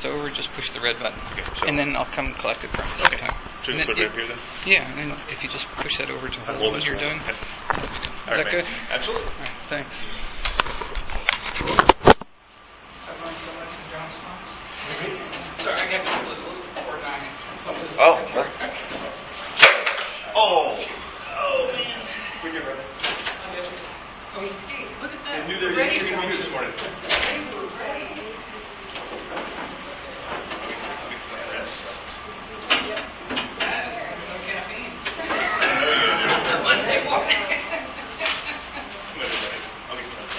over, just push the red button. Okay, so and then I'll come collect it from you sometime. should we put it right here then? Yeah, and then if you just push that over to hold Hold when this you're one. done. Okay. Is All that right, good? man. Absolutely. All right, thanks. Sorry, I got to a little before 9. Oh. Oh. Oh, man. We get ready. Oh, hey, look at that. I knew they were Ready. going to be here this morning. They were ready. No caffeine. Monday morning. I'll get some.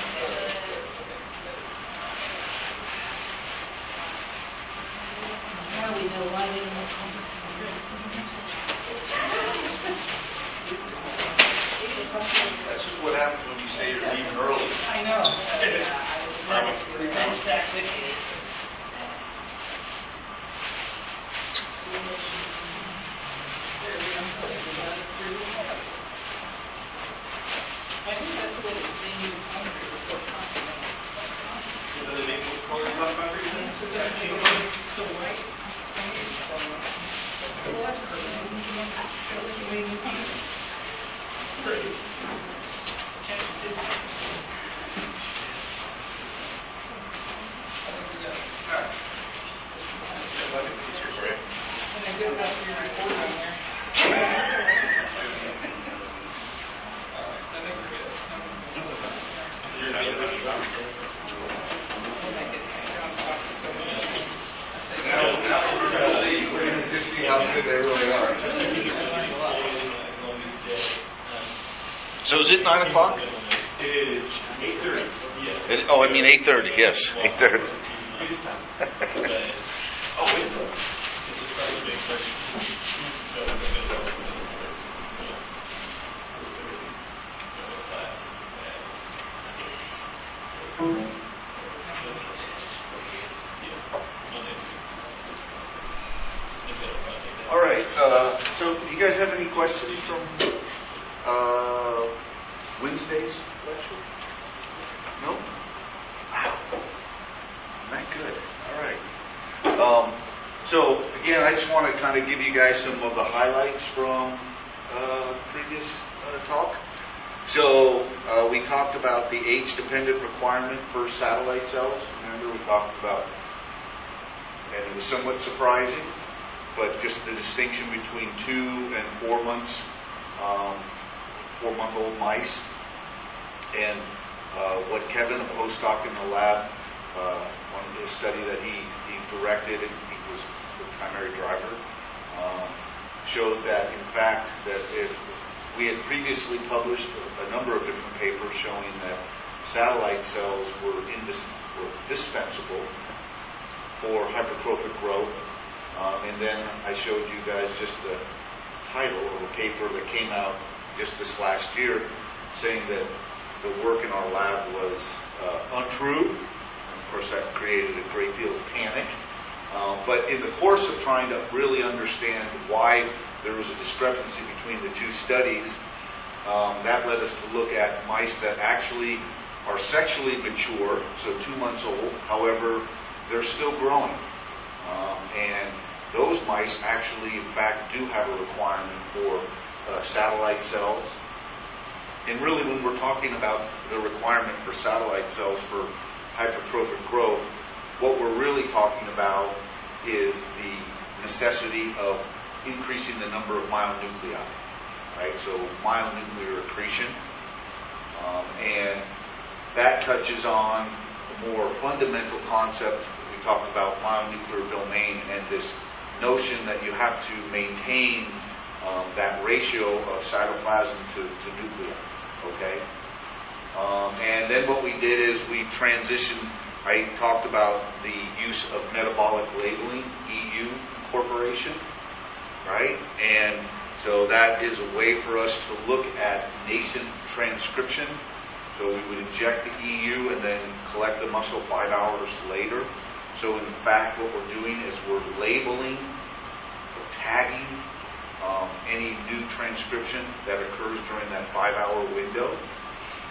Now we know why they don't That's just what happens when you say you're leaving early. I know. Revenge tactic. I think that's what it's saying So they make what color left concrete? so white. So that's Easier for you. And then good enough for your report on there. I think we're good. You're not going to Now we're going to see. We're going to just see how good they really are. So is it 9 o'clock? It is 8:30. Yeah. I mean 8:30. Yes, 8:30. All right. So, do you guys have any questions from Wednesday's lecture? No? Wow. Isn't that good? All right. So, again, I just want to kind of give you guys some of the highlights from previous talk. So, we talked about the age-dependent requirement for satellite cells. Remember, we talked about, and it was somewhat surprising, but just the distinction between 2 and 4 months, 4-month-old mice, and what Kevin, a postdoc in the lab, one of the study that he directed, and he was the primary driver, showed that in fact that if we had previously published a number of different papers showing that satellite cells were dispensable for hypertrophic growth. And then I showed you guys just the title of a paper that came out just this last year saying that the work in our lab was untrue. And of course, that created a great deal of panic. But in the course of trying to really understand why there was a discrepancy between the two studies, that led us to look at mice that actually are sexually mature, so 2 months old. However, they're still growing. And those mice actually, in fact, do have a requirement for satellite cells. And really, when we're talking about the requirement for satellite cells for hypertrophic growth, what we're really talking about is the necessity of increasing the number of myonuclei, right? So myonuclear accretion. And that touches on a more fundamental concept. We talked about myonuclear domain and this notion that you have to maintain that ratio of cytoplasm to nuclei, okay? And then what we did is we transitioned, I talked about the use of metabolic labeling, EU incorporation, right? And so that is a way for us to look at nascent transcription. So we would inject the EU and then collect the muscle 5 hours later. So in fact, what we're doing is we're labeling or tagging any new transcription that occurs during that 5-hour window.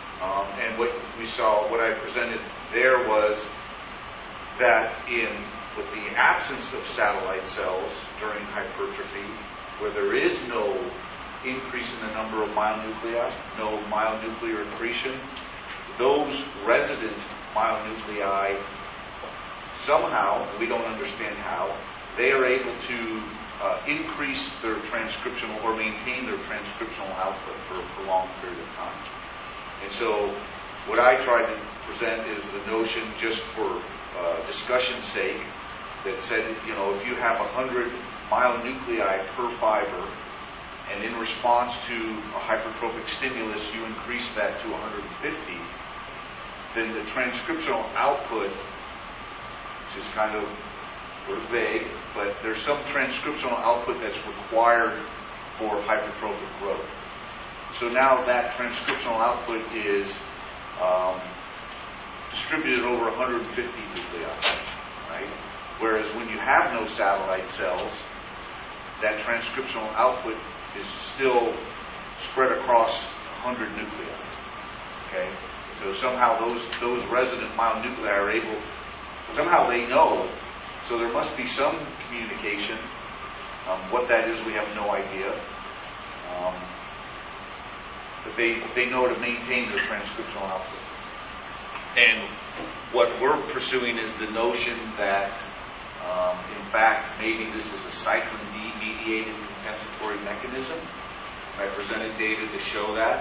And what we saw, what I presented there was that in with the absence of satellite cells during hypertrophy, where there is no increase in the number of myonuclei, no myonuclear accretion, those resident myonuclei somehow, we don't understand how, they are able to increase their transcriptional or maintain their transcriptional output for a prolonged period of time. And so what I try to present is the notion, just for discussion's sake, that said, if you have 100 myonuclei per fiber, and in response to a hypertrophic stimulus you increase that to 150, then the transcriptional output, which is kind of vague, but there's some transcriptional output that's required for hypertrophic growth. So now that transcriptional output is distributed over 150 nuclei, right? Whereas when you have no satellite cells, that transcriptional output is still spread across 100 nuclei. Okay? So somehow those resident myonuclei are able, somehow they know, so there must be some communication. What that is, we have no idea. But they know to maintain their transcriptional output. And what we're pursuing is the notion that, in fact, maybe this is a cyclin D-mediated compensatory mechanism. I presented data to show that.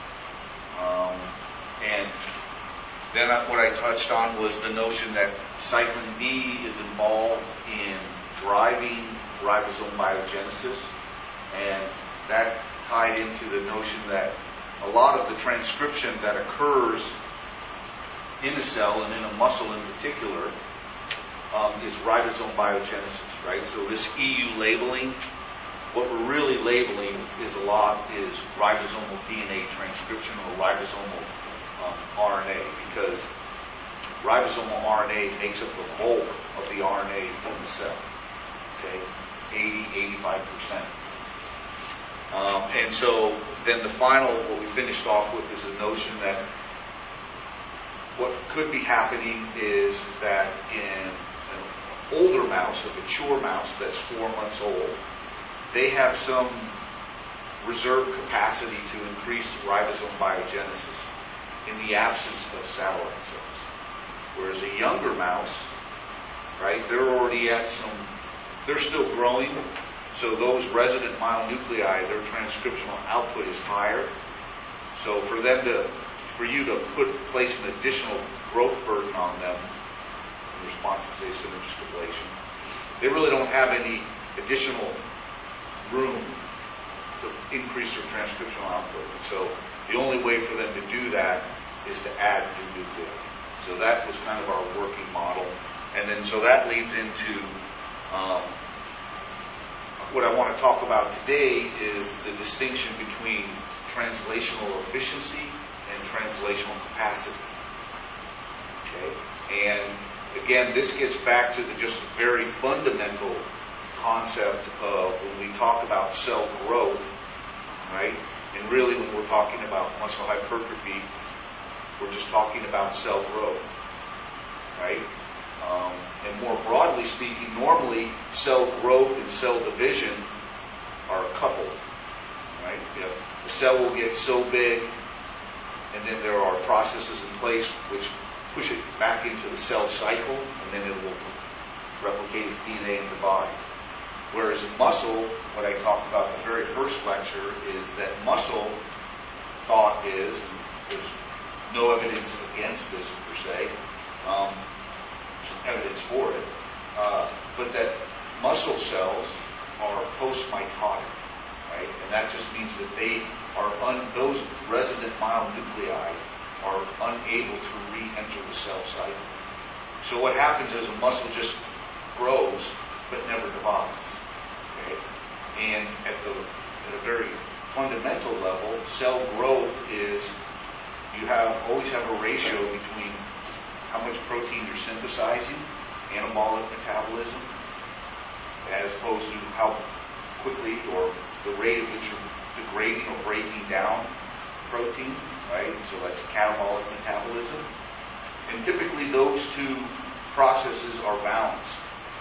And then what I touched on was the notion that cyclin D is involved in driving ribosome biogenesis, and that tied into the notion that a lot of the transcription that occurs in a cell and in a muscle in particular is ribosome biogenesis, right? So this EU labeling, what we're really labeling is ribosomal DNA transcription or ribosomal RNA, because ribosomal RNA makes up the bulk of the RNA in the cell, okay, 80-85%. And so then the final, what we finished off with, is a notion that what could be happening is that in an older mouse, a mature mouse that's 4 months old, they have some reserve capacity to increase ribosome biogenesis in the absence of satellite cells. Whereas a younger mouse, right, they're still growing, so those resident myonuclei, their transcriptional output is higher. So for you to place an additional growth burden on them in response to, say, synergistic ablation, they really don't have any additional room to increase their transcriptional output. And so the only way for them to do that is to add new nuclei. So that was kind of our working model. And then so that leads into what I want to talk about today is the distinction between translational efficiency and translational capacity. Okay? And again, this gets back to the just very fundamental concept of when we talk about cell growth, right? And really when we're talking about muscle hypertrophy, we're just talking about cell growth, right? And more broadly speaking, normally cell growth and cell division are coupled, right? The cell will get so big, and then there are processes in place which push it back into the cell cycle, and then it will replicate its DNA in the body. Whereas muscle, what I talked about in the very first lecture, is that muscle thought is, and there's no evidence against this per se, evidence for it, but that muscle cells are post-mitotic, right? And that just means that those resident myonuclei are unable to re-enter the cell cycle. So what happens is a muscle just grows but never divides. Okay? And at a very fundamental level, cell growth is you always have a ratio between how much protein you're synthesizing, anabolic metabolism, as opposed to how quickly or the rate at which you're degrading or breaking down protein, right? So that's catabolic metabolism. And typically those two processes are balanced.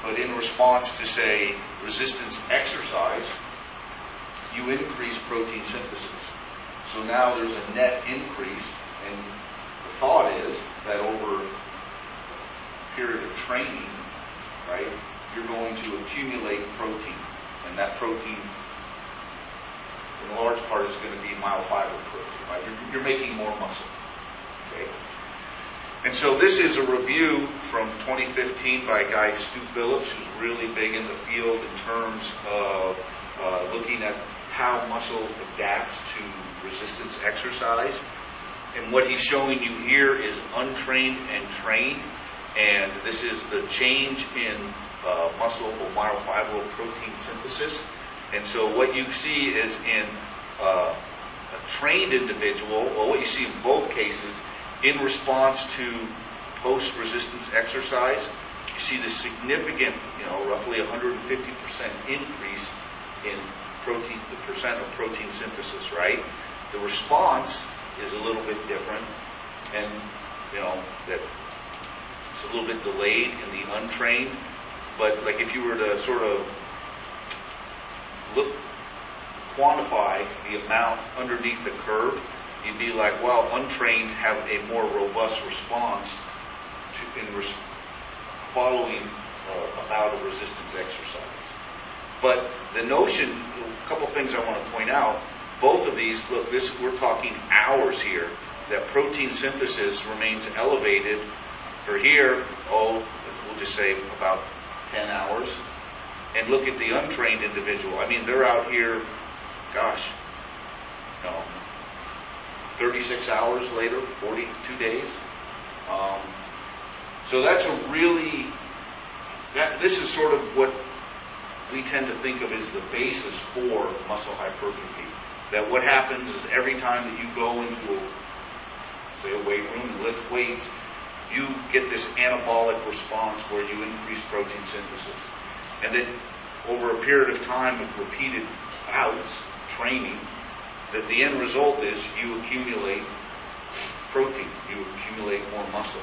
but in response to, say, resistance exercise, you increase protein synthesis. So now there's a net increase, and the thought is that over a period of training, right, you're going to accumulate protein, and that protein, in large part, is going to be myofibril protein, right? You're making more muscle, okay? And so this is a review from 2015 by a guy, Stu Phillips, who's really big in the field in terms of looking at how muscle adapts to resistance exercise. And what he's showing you here is untrained and trained. And this is the change in muscle or myofibril protein synthesis. And so what you see is in a trained individual, well, what you see in both cases, in response to post-resistance exercise, you see the significant, roughly 150% increase in protein, the percent of protein synthesis, right? The response is a little bit different, and, that it's a little bit delayed in the untrained. But like if you were to sort of quantify the amount underneath the curve, you'd be like, well, untrained have a more robust response following a bout of resistance exercise. But the notion, a couple things I want to point out, both of these, look, we're talking hours here, that protein synthesis remains elevated for here, we'll just say about 10 hours. And look at the untrained individual. I mean, they're out here, 36 hours later, 42 days. So that's this is sort of what we tend to think of as the basis for muscle hypertrophy. That what happens is every time that you go into a weight room and lift weights, you get this anabolic response where you increase protein synthesis. And then over a period of time of repeated bouts, training, that the end result is you accumulate protein, you accumulate more muscle.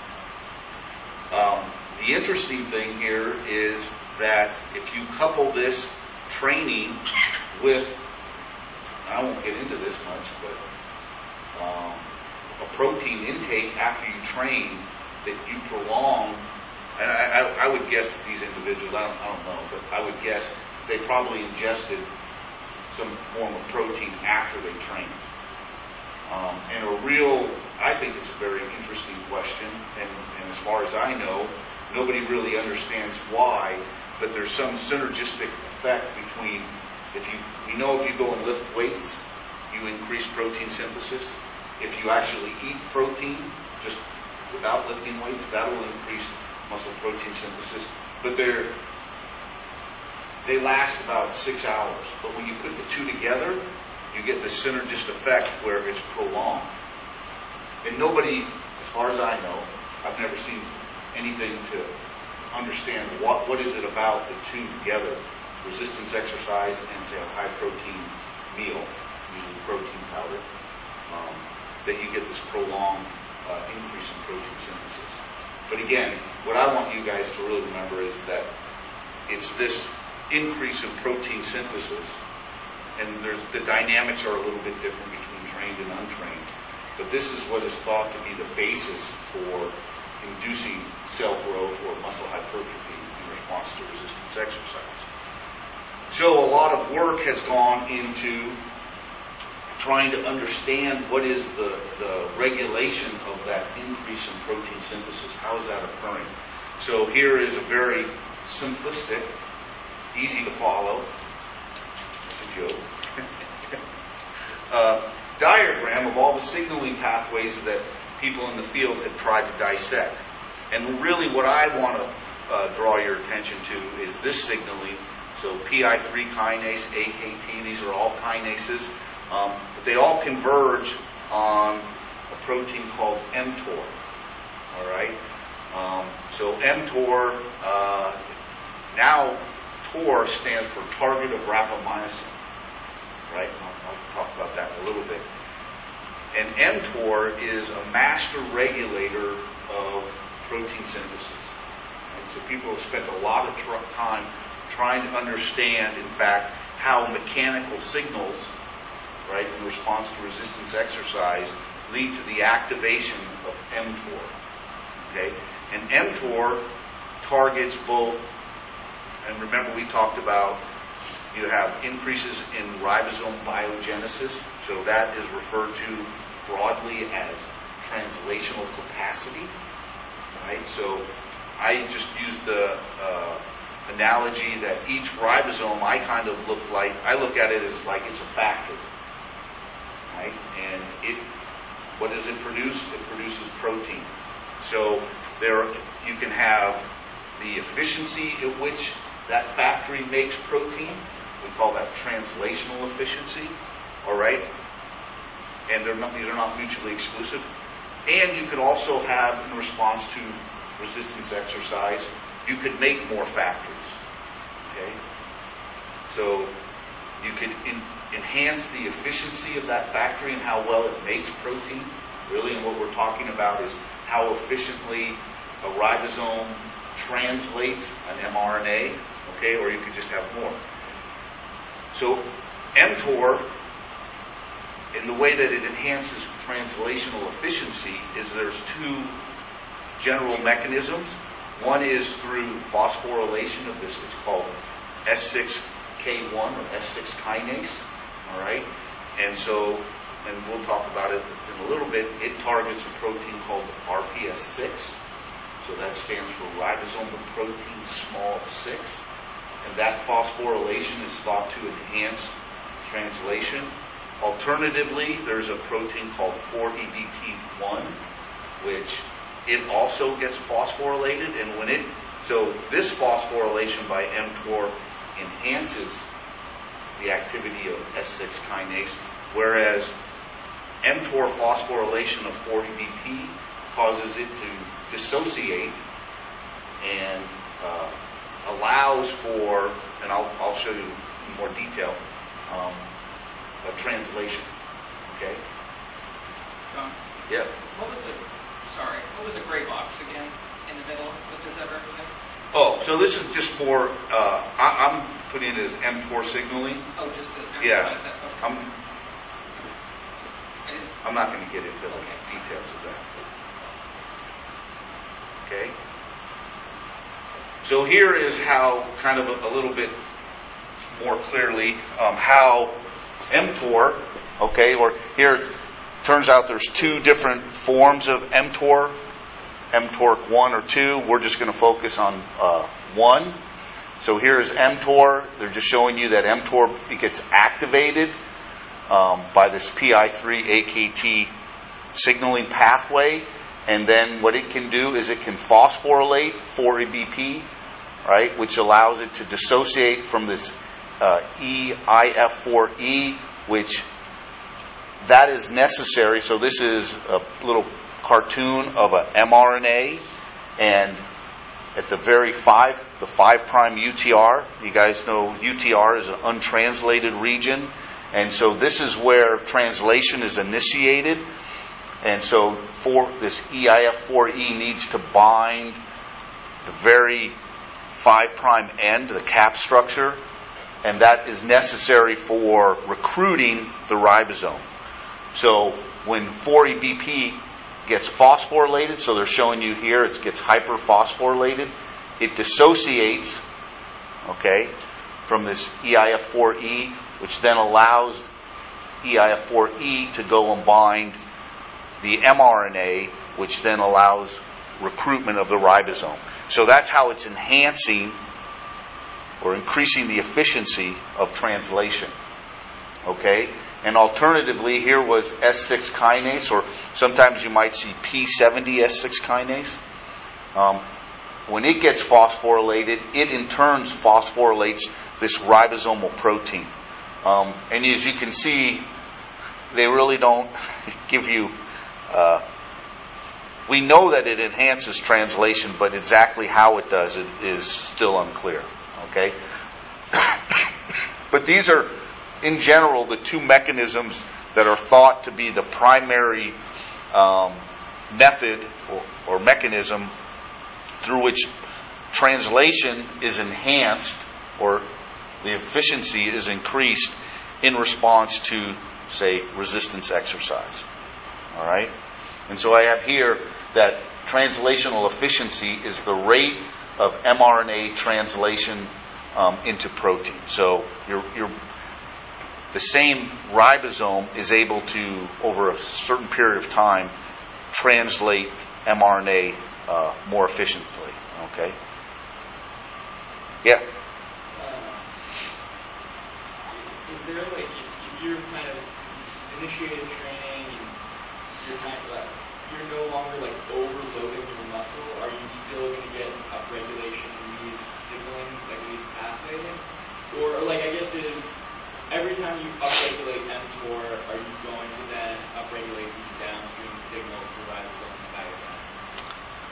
The interesting thing here is that if you couple this training with, I won't get into this much, but a protein intake after you train that you prolong, and I would guess that these individuals, I don't know, but I would guess they probably ingested some form of protein after they trained. And I think it's a very interesting question, and as far as I know, nobody really understands why, but there's some synergistic effect between, if you go and lift weights, you increase protein synthesis. If you actually eat protein, just without lifting weights, that will increase muscle protein synthesis. But they last about 6 hours. But when you put the two together, you get the synergist effect where it's prolonged. And nobody, as far as I know, I've never seen anything to understand what is it about the two together, resistance exercise and, say, a high protein meal, usually protein powder, that you get this prolonged increase in protein synthesis. But again, what I want you guys to really remember is that it's this increase in protein synthesis, and the dynamics are a little bit different between trained and untrained. But this is what is thought to be the basis for inducing cell growth or muscle hypertrophy in response to resistance exercise. So a lot of work has gone into trying to understand what is the regulation of that increase in protein synthesis. How is that occurring? So here is a very simplistic, easy to follow, it's a joke, diagram of all the signaling pathways that people in the field have tried to dissect. And really what I want to draw your attention to is this signaling. So PI3 kinase, AKT, these are all kinases. But they all converge on a protein called mTOR. All right? So mTOR, now TOR stands for target of rapamycin. Right? I'll talk about that in a little bit. And mTOR is a master regulator of protein synthesis. Right? So people have spent a lot of time trying to understand, in fact, how mechanical signals, right, in response to resistance exercise, lead to the activation of mTOR. Okay, and mTOR targets both. And remember, we talked about you have increases in ribosome biogenesis, so that is referred to broadly as translational capacity. Right, so I just use the analogy that each ribosome I look at it as like it's a factory, right? And what does it produce? It produces protein. So you can have the efficiency at which that factory makes protein. We call that translational efficiency. All right, and they're not mutually exclusive. And you could also have, in response to resistance exercise, you could make more factories. Okay? So you could enhance the efficiency of that factory and how well it makes protein. Really, and what we're talking about is how efficiently a ribosome translates an mRNA. Okay? Or you could just have more. So mTOR, in the way that it enhances translational efficiency, is there's two general mechanisms. One is through phosphorylation of this, it's called S6K1 or S6 kinase. All right? And we'll talk about it in a little bit. It targets a protein called RPS6. So that stands for ribosomal protein small 6. And that phosphorylation is thought to enhance translation. Alternatively, there's a protein called 4EBP1, which it also gets phosphorylated, and so this phosphorylation by mTOR enhances the activity of S6 kinase, whereas mTOR phosphorylation of 4EBP causes it to dissociate and allows for, and I'll show you in more detail, a translation. Okay? John? Yeah. What was the gray box again in the middle? What does that represent? Oh, so this is just more, I'm putting it as mTOR signaling. Oh, just to emphasize Yeah. that. Okay. I'm not going to get into the details of that. Okay? So here is how, kind of a little bit more clearly, how mTOR, okay, or here it turns out there's two different forms of mTOR, mTORC 1 or 2. We're just going to focus on 1. So here is mTOR. They're just showing you that mTOR, it gets activated by this PI3-AKT signaling pathway. And then what it can do is it can phosphorylate 4EBP, right, which allows it to dissociate from this EIF4E, which that is necessary. So this is a little cartoon of an mRNA, and at the very 5' UTR, you guys know UTR is an untranslated region, and so this is where translation is initiated. And so this EIF4E needs to bind the very 5' end, the cap structure, and that is necessary for recruiting the ribosome. So when 4EBP gets phosphorylated, so they're showing you here it gets hyperphosphorylated, it dissociates, okay, from this EIF4E, which then allows EIF4E to go and bind the mRNA, which then allows recruitment of the ribosome. So that's how it's enhancing or increasing the efficiency of translation. Okay? And alternatively, here was S6 kinase, or sometimes you might see P70 S6 kinase. When it gets phosphorylated, it in turn phosphorylates this ribosomal protein. And as you can see, they really don't give you... we know that it enhances translation, but exactly how it does it is still unclear. Okay? But these are, in general, the two mechanisms that are thought to be the primary method or mechanism through which translation is enhanced, or the efficiency is increased in response to, say, resistance exercise. All right? And so I have here that translational efficiency is the rate of mRNA translation into protein. So the same ribosome is able to, over a certain period of time, translate mRNA more efficiently. Okay? Yeah? Is there, like, if you're kind of initiated training and you're kind of like, you're no longer like overloading your muscle, are you still going to get upregulation in these signaling, like these pathways? Or like, I guess is every time you upregulate mTOR, are you going to then upregulate these downstream signals for ribosome and fatty acids?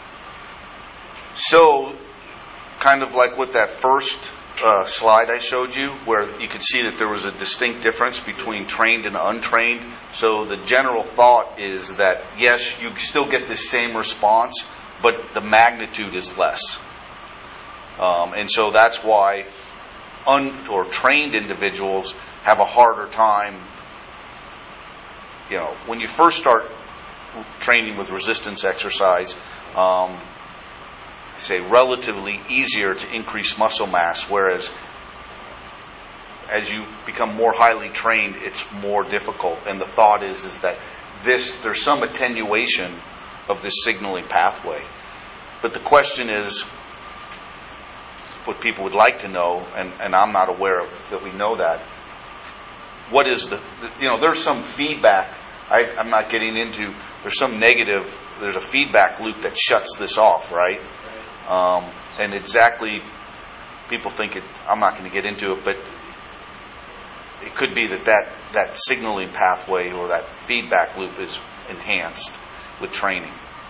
So, kind of like with that first slide I showed you, where you could see that there was a distinct difference between trained and untrained. So the general thought is that, yes, you still get the same response, but the magnitude is less. And so that's why trained individuals have a harder time. You know, when you first start training with resistance exercise, say relatively easier to increase muscle mass, whereas as you become more highly trained, it's more difficult. And the thought is that there's some attenuation of this signaling pathway. But the question is, what people would like to know, and I'm not aware of that we know that, what is there's some feedback. I'm not getting into, there's some negative, there's a feedback loop that shuts this off, right? And exactly, people think I'm not going to get into it, but it could be that signaling pathway or that feedback loop is enhanced with training.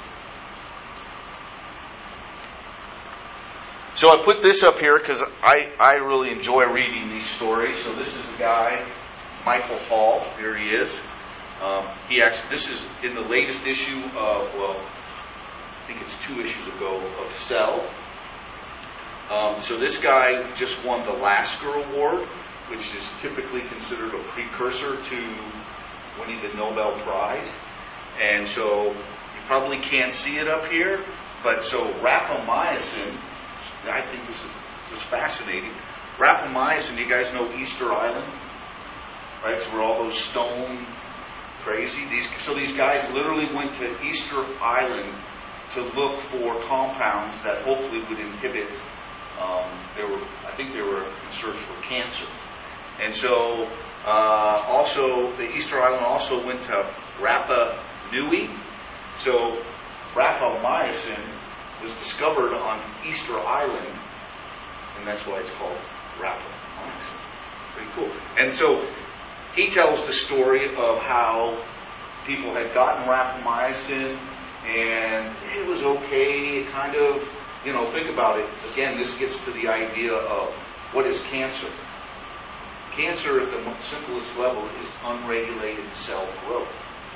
So I put this up here because I really enjoy reading these stories. So this is a guy, Michael Hall. Here he is. This is in the latest issue of, I think it's 2 issues ago, of Cell. So this guy just won the Lasker Award, which is typically considered a precursor to winning the Nobel Prize. And so you probably can't see it up here, but so rapamycin, I think this is fascinating. Rapamycin, you guys know Easter Island, right? So where all those stone crazy. These guys literally went to Easter Island to look for compounds that hopefully would inhibit. I think they were in search for cancer, and so also the Easter Island also went to Rapa Nui. So rapamycin was discovered on Easter Island, and that's why it's called rapamycin. Pretty cool. And so he tells the story of how people had gotten rapamycin and it was okay, kind of, think about it. Again, this gets to the idea of what is cancer. Cancer at the simplest level is unregulated cell growth.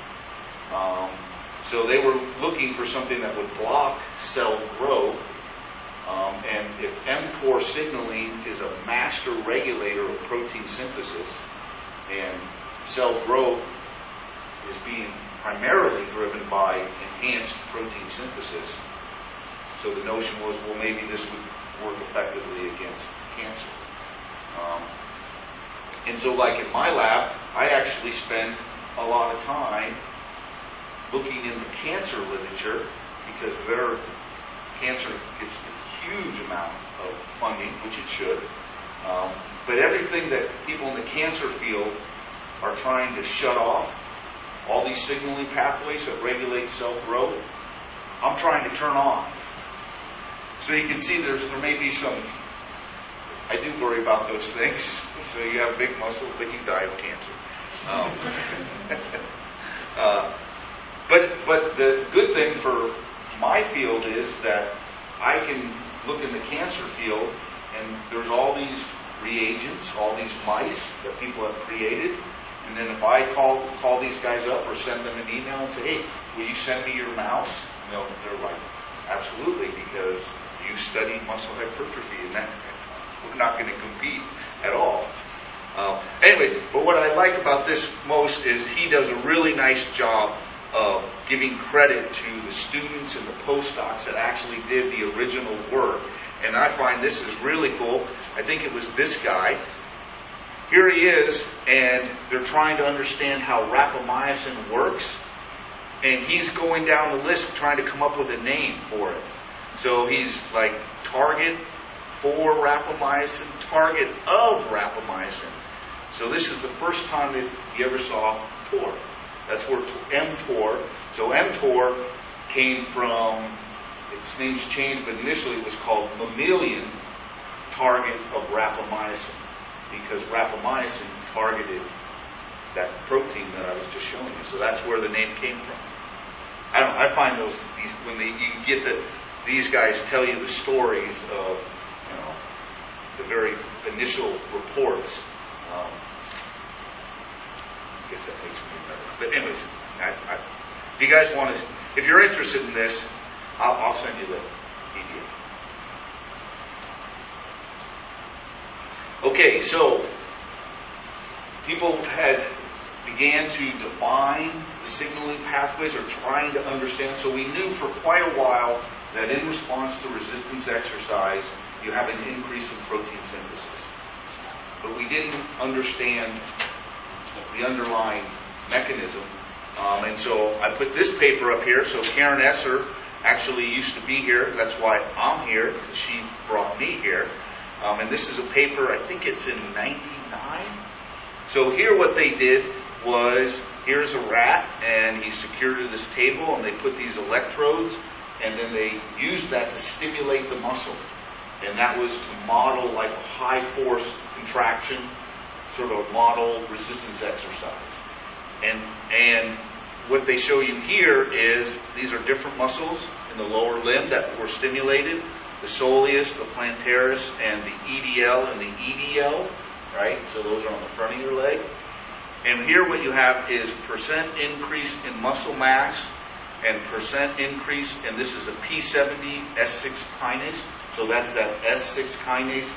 So they were looking for something that would block cell growth. And if mTOR signaling is a master regulator of protein synthesis, and cell growth is being primarily driven by enhanced protein synthesis, so the notion was, well, maybe this would work effectively against cancer. And so like in my lab, I actually spend a lot of time looking in the cancer literature, because cancer gets a huge amount of funding, which it should. But everything that people in the cancer field are trying to shut off, all these signaling pathways that regulate cell growth, I'm trying to turn on. So you can see there may be some, I do worry about those things. So you have big muscles, but you die of cancer. But the good thing for my field is that I can look in the cancer field, and there's all these reagents, all these mice that people have created. And then if I call these guys up or send them an email and say, hey, will you send me your mouse? They're like, absolutely, because you study muscle hypertrophy, and that we're not going to compete at all. Anyways, but what I like about this most is he does a really nice job of giving credit to the students and the postdocs that actually did the original work. And I find this is really cool. I think it was this guy. Here he is, and they're trying to understand how rapamycin works. And he's going down the list trying to come up with a name for it. So he's like target for rapamycin, target of rapamycin. So this is the first time that you ever saw TOR. That's where mTOR. So mTOR came from, its name's changed, but initially it was called mammalian target of rapamycin, because rapamycin targeted that protein that I was just showing you. So that's where the name came from. I find these guys tell you the stories of, the very initial reports. I guess that makes me better. But anyways, if you guys want to, if you're interested in this, I'll send you the PDF. Okay, so people began to define the signaling pathways, or trying to understand. So we knew for quite a while that in response to resistance exercise, you have an increase in protein synthesis. But we didn't understand the underlying mechanism. And so I put this paper up here. So Karen Esser actually used to be here. That's why I'm here. She brought me here. And this is a paper, I think it's in 99. So here what they did was, here's a rat, and he's secured to this table, and they put these electrodes, and then they used that to stimulate the muscle. And that was to model like a high force contraction, sort of model resistance exercise. And what they show you here is these are different muscles in the lower limb that were stimulated: the soleus, the plantaris, and the EDL and the EDL, right? So those are on the front of your leg. And here what you have is percent increase in muscle mass and percent increase, and this is a P70 S6 kinase. So that's that S6 kinase,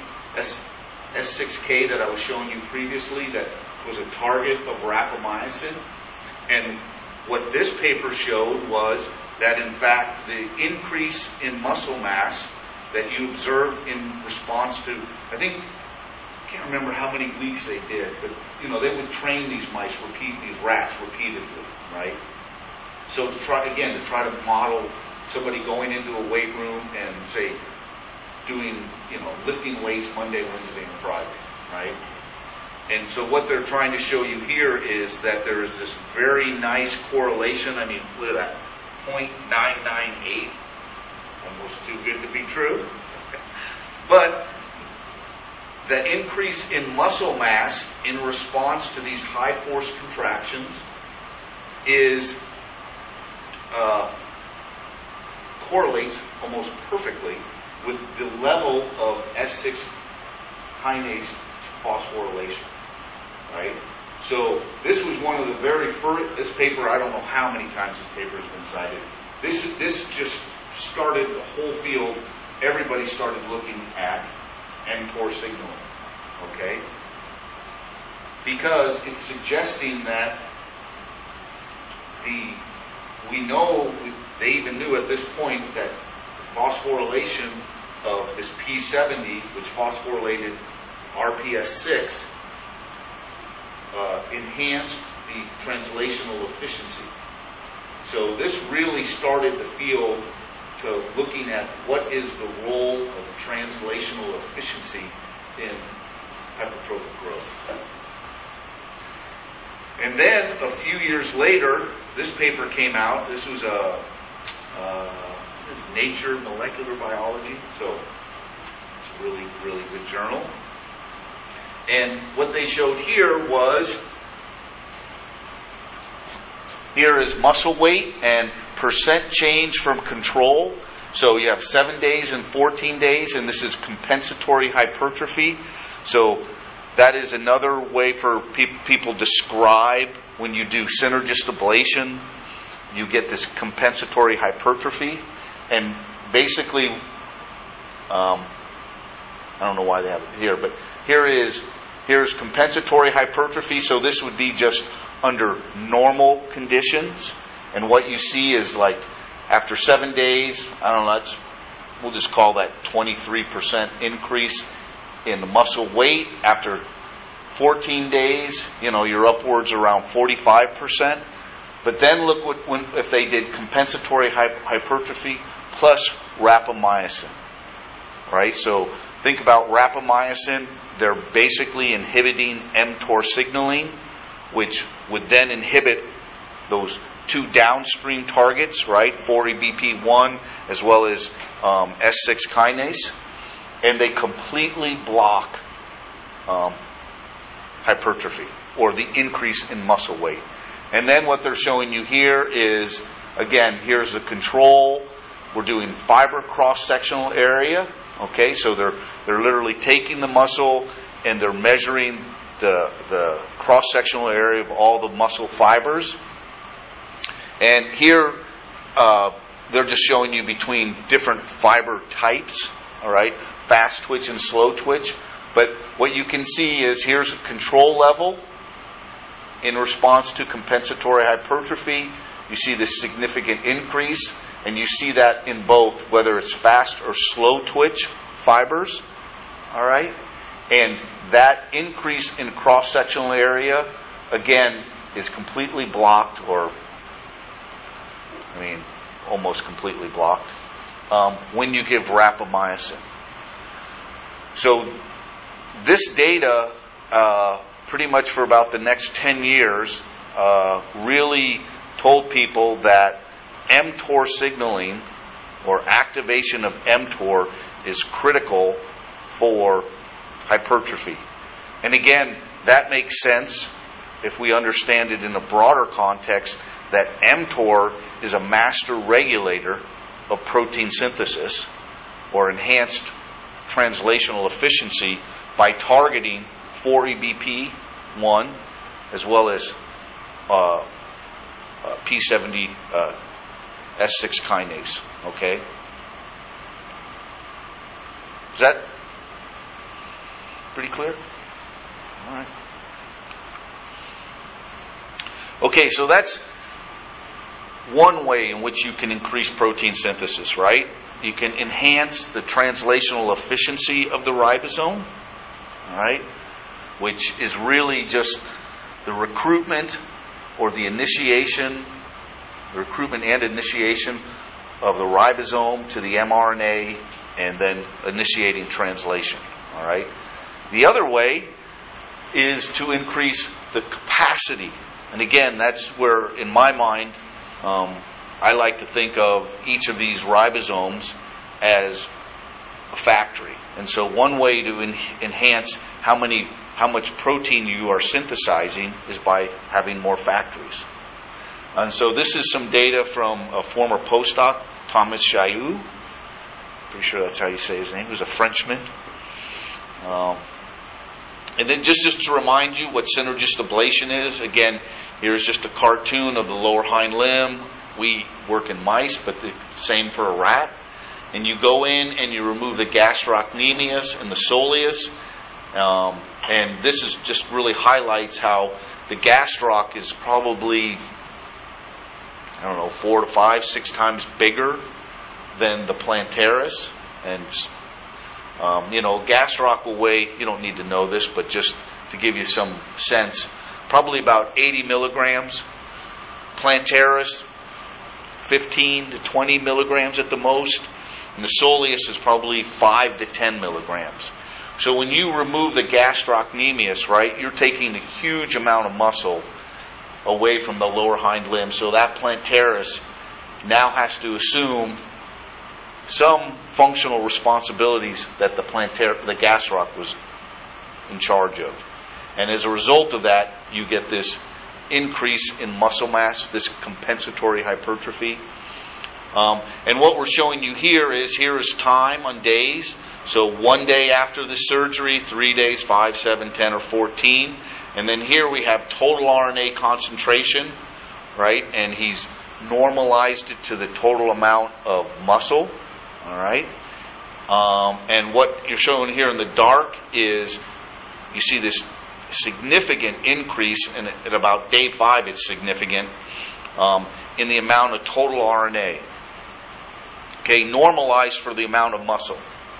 S6K that I was showing you previously, that was a target of rapamycin. And what this paper showed was that in fact the increase in muscle mass that you observed in response to, I can't remember how many weeks they did, but they would train these rats repeatedly, right? So to try to model somebody going into a weight room and say doing, lifting weights Monday, Wednesday, and Friday, right? And so what they're trying to show you here is that there is this very nice correlation. I mean, look at that, 0.998, almost too good to be true. But the increase in muscle mass in response to these high force contractions correlates almost perfectly with the level of S6 kinase phosphorylation, right? So this was one of the very first, this paper, I don't know how many times this paper has been cited. This just started the whole field. Everybody started looking at mTOR signaling, okay? Because it's suggesting that they even knew at this point that the phosphorylation of this P70, which phosphorylated RPS6, enhanced the translational efficiency. So this really started the field to looking at what is the role of translational efficiency in hypertrophic growth. And then a few years later, this paper came out. This was Nature Molecular Biology, so it's a really, really good journal. And what they showed here was, here is muscle weight and percent change from control. So you have 7 days and 14 days, and this is compensatory hypertrophy. So that is another way for people describe when you do synergist ablation, you get this compensatory hypertrophy. And basically I don't know why they have it here, but here's compensatory hypertrophy. So this would be just under normal conditions. And what you see is like after 7 days, I don't know, we'll just call that 23% increase in the muscle weight. After 14 days, you're upwards around 45%. But then look if they did compensatory hypertrophy plus rapamycin, right? So think about rapamycin. They're basically inhibiting mTOR signaling, which would then inhibit those two downstream targets, right? 4-EBP1 as well as S6 kinase. And they completely block hypertrophy or the increase in muscle weight. And then what they're showing you here is, again, here's the control. We're doing fiber cross-sectional area. Okay, so they're literally taking the muscle and they're measuring the cross-sectional area of all the muscle fibers. And here they're just showing you between different fiber types, all right, fast twitch and slow twitch. But what you can see is here's a control level in response to compensatory hypertrophy. You see this significant increase, and you see that in both, whether it's fast or slow twitch fibers, all right? And that increase in cross-sectional area, again, is completely blocked, almost completely blocked, when you give rapamycin. So this data, pretty much for about the next 10 years, really told people that mTOR signaling or activation of mTOR is critical for hypertrophy. And again, that makes sense if we understand it in a broader context, that mTOR is a master regulator of protein synthesis or enhanced translational efficiency by targeting 4-EBP1 as well as P70 S6 kinase. Okay? Is that pretty clear? All right. Okay, so that's one way in which you can increase protein synthesis, right? You can enhance the translational efficiency of the ribosome, all right, which is really just the recruitment or the initiation, recruitment and initiation of the ribosome to the mRNA and then initiating translation, all right? The other way is to increase the capacity. And again, that's where, in my mind, I like to think of each of these ribosomes as a factory. And so one way to enhance how much protein you are synthesizing is by having more factories. And so this is some data from a former postdoc, Thomas Chailloux. Pretty sure that's how you say his name. He was a Frenchman. And then just to remind you what synergist ablation is, again, here's just a cartoon of the lower hind limb. We work in mice, but the same for a rat. And you go in and you remove the gastrocnemius and the soleus. And this is just really highlights how the gastroc is probably, 4 to 5, 6 times bigger than the plantaris. And, gastroc will weigh, you don't need to know this, but just to give you some sense, probably about 80 milligrams. Plantaris, 15 to 20 milligrams at the most. And the soleus is probably 5 to 10 milligrams. So when you remove the gastrocnemius, right, you're taking a huge amount of muscle away from the lower hind limb. So that plantaris now has to assume some functional responsibilities that the gastroc was in charge of. And as a result of that, you get this increase in muscle mass, this compensatory hypertrophy. And what we're showing you here is time on days. So 1 day after the surgery, 3 days, 5, 7, 10, or 14. And then here we have total RNA concentration, right? And he's normalized it to the total amount of muscle, all right? And what you're showing here in the dark is you see this significant increase, and at about day 5 it's significant, in the amount of total RNA. Okay, normalized for the amount of muscle.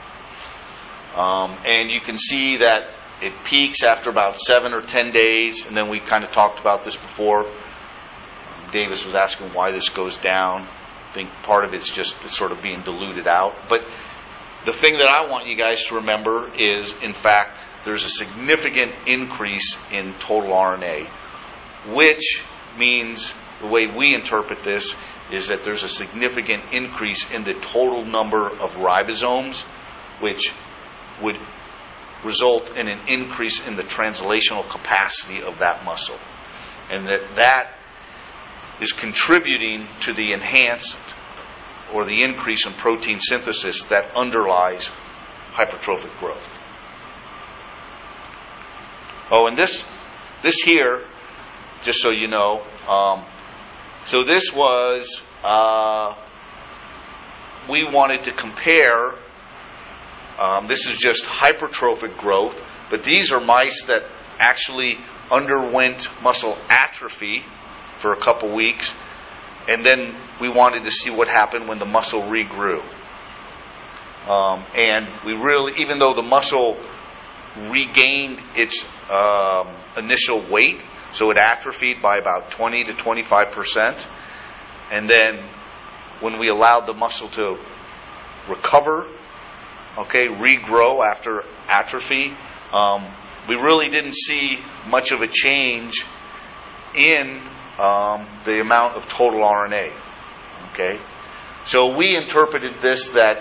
And you can see that it peaks after about 7 or 10 days, and then we kind of talked about this before. Davis was asking why this goes down. I think part of it's just sort of being diluted out. But the thing that I want you guys to remember is, in fact, there's a significant increase in total RNA, which means, the way we interpret this, is that there's a significant increase in the total number of ribosomes, which would result in an increase in the translational capacity of that muscle. And that is contributing to the enhanced or the increase in protein synthesis that underlies hypertrophic growth. Oh, and this here, just so you know, so this was, we wanted to compare, this is just hypertrophic growth, but these are mice that actually underwent muscle atrophy for a couple weeks, and then we wanted to see what happened when the muscle regrew. And we really, even though the muscle regained its initial weight, so it atrophied by about 20 to 25%, and then when we allowed the muscle to recover, regrow after atrophy, we really didn't see much of a change in the amount of total RNA. Okay, so we interpreted this that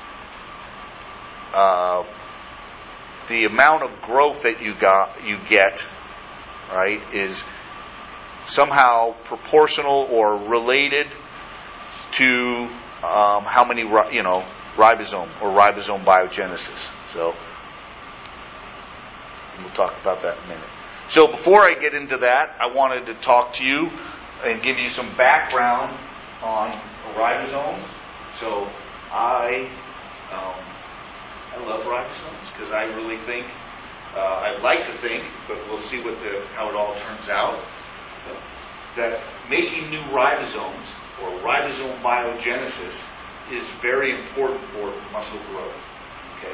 the amount of growth that you get, right, is somehow proportional or related to how many ribosome or ribosome biogenesis. So we'll talk about that in a minute. So before I get into that, I wanted to talk to you and give you some background on ribosomes. So I love ribosomes because I really think, I'd like to think, but we'll see how it all turns out, that making new ribosomes or ribosome biogenesis is very important for muscle growth. Okay.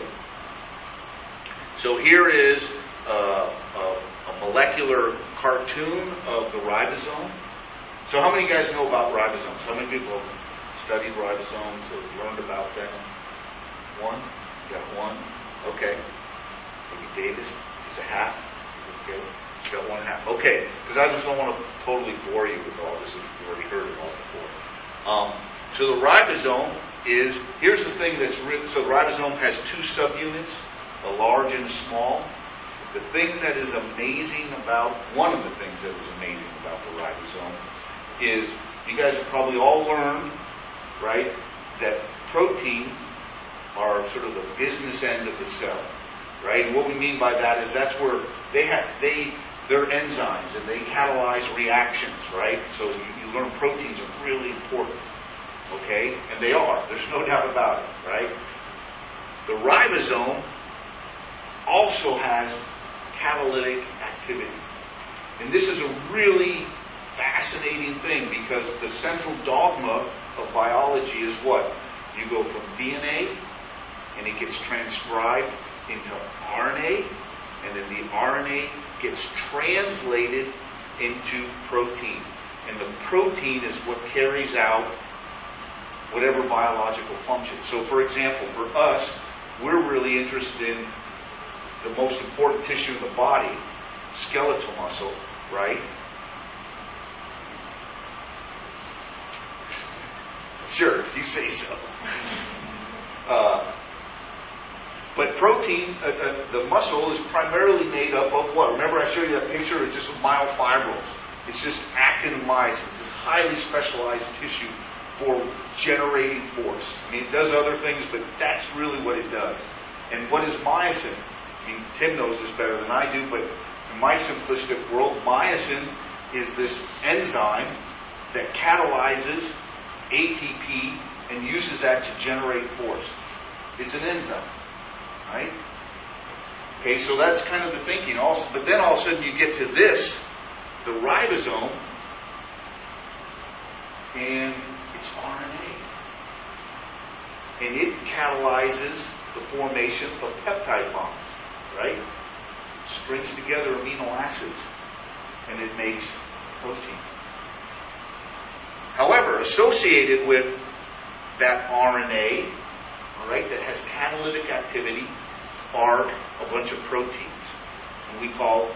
So here is a molecular cartoon of the ribosome. So how many guys know about ribosomes? How many people have studied ribosomes or learned about them? One? You got one? Okay. Maybe Davis is a half. Okay. You got 1/2. Okay. Because I just don't want to totally bore you with all this. You've already heard it all before. So the ribosome is, here's the thing that's written. So the ribosome has 2 subunits, a large and a small. The thing that is amazing about, one of the things that is amazing about the ribosome is, you guys have probably all learned, right, that protein are sort of the business end of the cell, right? And what we mean by that is that's where they're enzymes and they catalyze reactions, right? So you learn proteins are really important, okay? And they are. There's no doubt about it, right? The ribosome also has catalytic activity. And this is a really fascinating thing because the central dogma of biology is what? You go from DNA and it gets transcribed into RNA, and then the RNA gets translated into protein. And the protein is what carries out whatever biological function. So for example, for us, we're really interested in the most important tissue in the body, skeletal muscle, right? Sure, if you say so. But protein, the muscle is primarily made up of what? Remember I showed you that picture? It's just myofibrils. It's just actin and myosin. It's this highly specialized tissue for generating force. I mean, it does other things, but that's really what it does. And what is myosin? I mean, Tim knows this better than I do, but in my simplistic world, myosin is this enzyme that catalyzes ATP and uses that to generate force. It's an enzyme, right? Okay, so that's kind of the thinking. Also, but then all of a sudden you get to this, the ribosome, and it's RNA. And it catalyzes the formation of peptide bonds, right? Strings together amino acids, and it makes protein. However, associated with that RNA, all right, that has catalytic activity, are a bunch of proteins. And we call,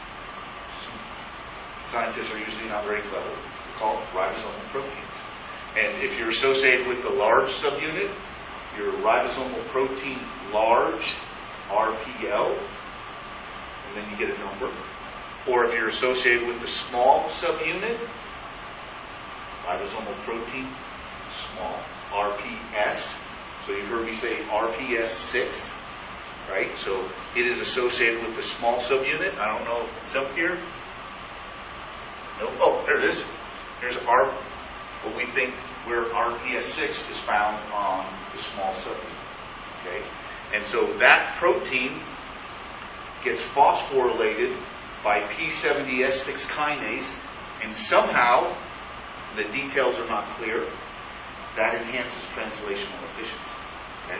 scientists are usually not very clever, we call ribosomal proteins. And if you're associated with the large subunit, your ribosomal protein large, RPL, and then you get a number. Or if you're associated with the small subunit, ribosomal protein small, RPS. So you heard me say RPS6, right? So it is associated with the small subunit. I don't know if it's up here. No. Oh, there it is. Here's what we think where RPS6 is found on the small subunit. Okay? And so that protein gets phosphorylated by P70S6 kinase, and somehow, the details are not clear, that enhances translational efficiency. Okay?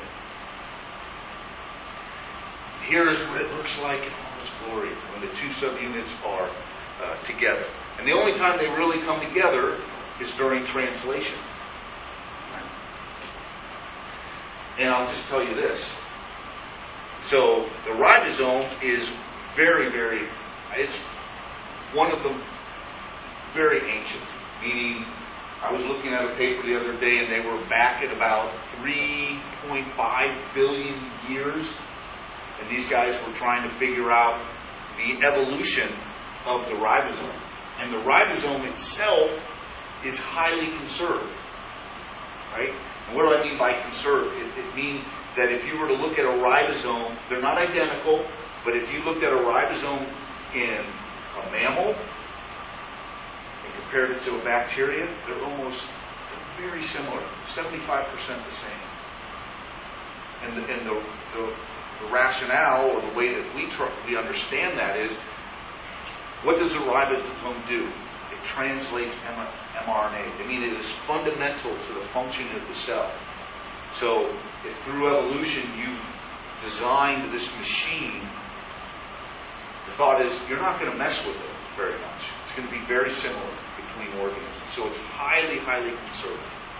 Here is what it looks like in all its glory when the two subunits are together. And the only time they really come together is during translation. And I'll just tell you this. So the ribosome is it's one of the very ancient, meaning I was looking at a paper the other day and they were back at about 3.5 billion years. And these guys were trying to figure out the evolution of the ribosome. And the ribosome itself is highly conserved. Right? And what do I mean by conserved? It means that if you were to look at a ribosome, they're not identical, but if you looked at a ribosome in a mammal and compared it to a bacteria, they're very similar, 75% the same. And the rationale, or the way that we understand that is, what does a ribosome do? It translates mRNA. I mean, it is fundamental to the function of the cell. So, if through evolution you've designed this machine, the thought is you're not going to mess with it very much. It's going to be very similar between organisms. So it's highly, highly conserved.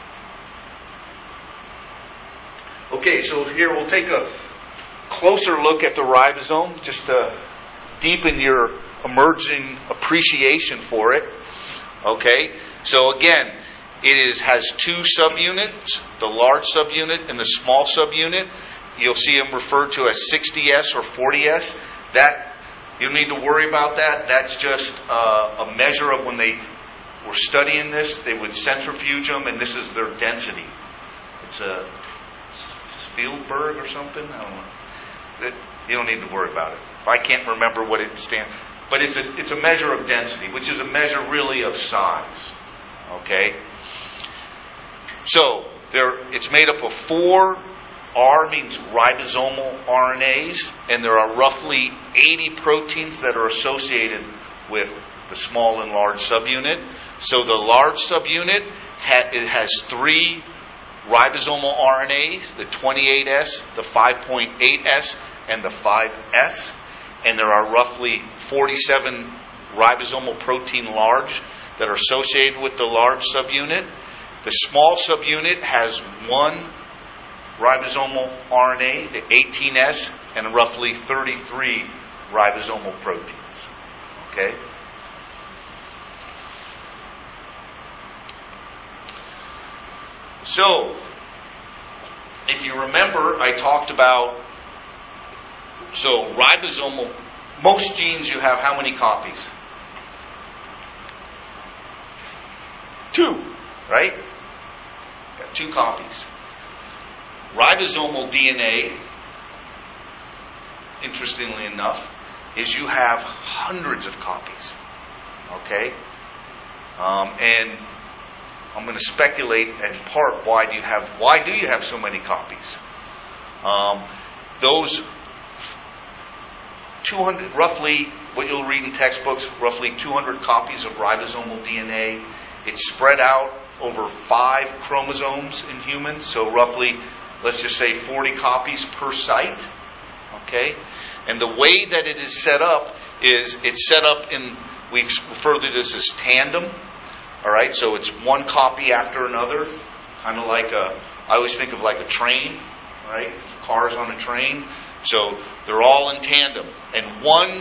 Okay, so here we'll take a closer look at the ribosome, just to deepen your emerging appreciation for it. Okay, so again, it has two subunits, the large subunit and the small subunit. You'll see them referred to as 60S or 40S. That, you don't need to worry about that. That's just a measure of when they were studying this, they would centrifuge them, and this is their density. It's a Spielberg or something. I don't know. You don't need to worry about it. I can't remember what it stands. But it's a measure of density, which is a measure really of size. Okay? So it's made up of 4 R means ribosomal RNAs, and there are roughly 80 proteins that are associated with the small and large subunit. So the large subunit it has 3 ribosomal RNAs, the 28S, the 5.8S, and the 5S. And there are roughly 47 ribosomal protein large that are associated with the large subunit. The small subunit has 1 ribosomal RNA, the 18S, and roughly 33 ribosomal proteins. Okay? So, if you remember, I talked about, ribosomal, most genes you have how many copies? 2, right? Got 2 copies. Ribosomal DNA, interestingly enough, is you have hundreds of copies. Okay? And I'm going to speculate in part why do you have so many copies? Those 200, roughly, what you'll read in textbooks, roughly 200 copies of ribosomal DNA. It's spread out over 5 chromosomes in humans, so roughly, let's just say 40 copies per site. Okay? And the way that it is set up is it's set up in, we refer to this as tandem. All right, so it's one copy after another, kind of like I always think of like a train, right? Cars on a train. So they're all in tandem. And one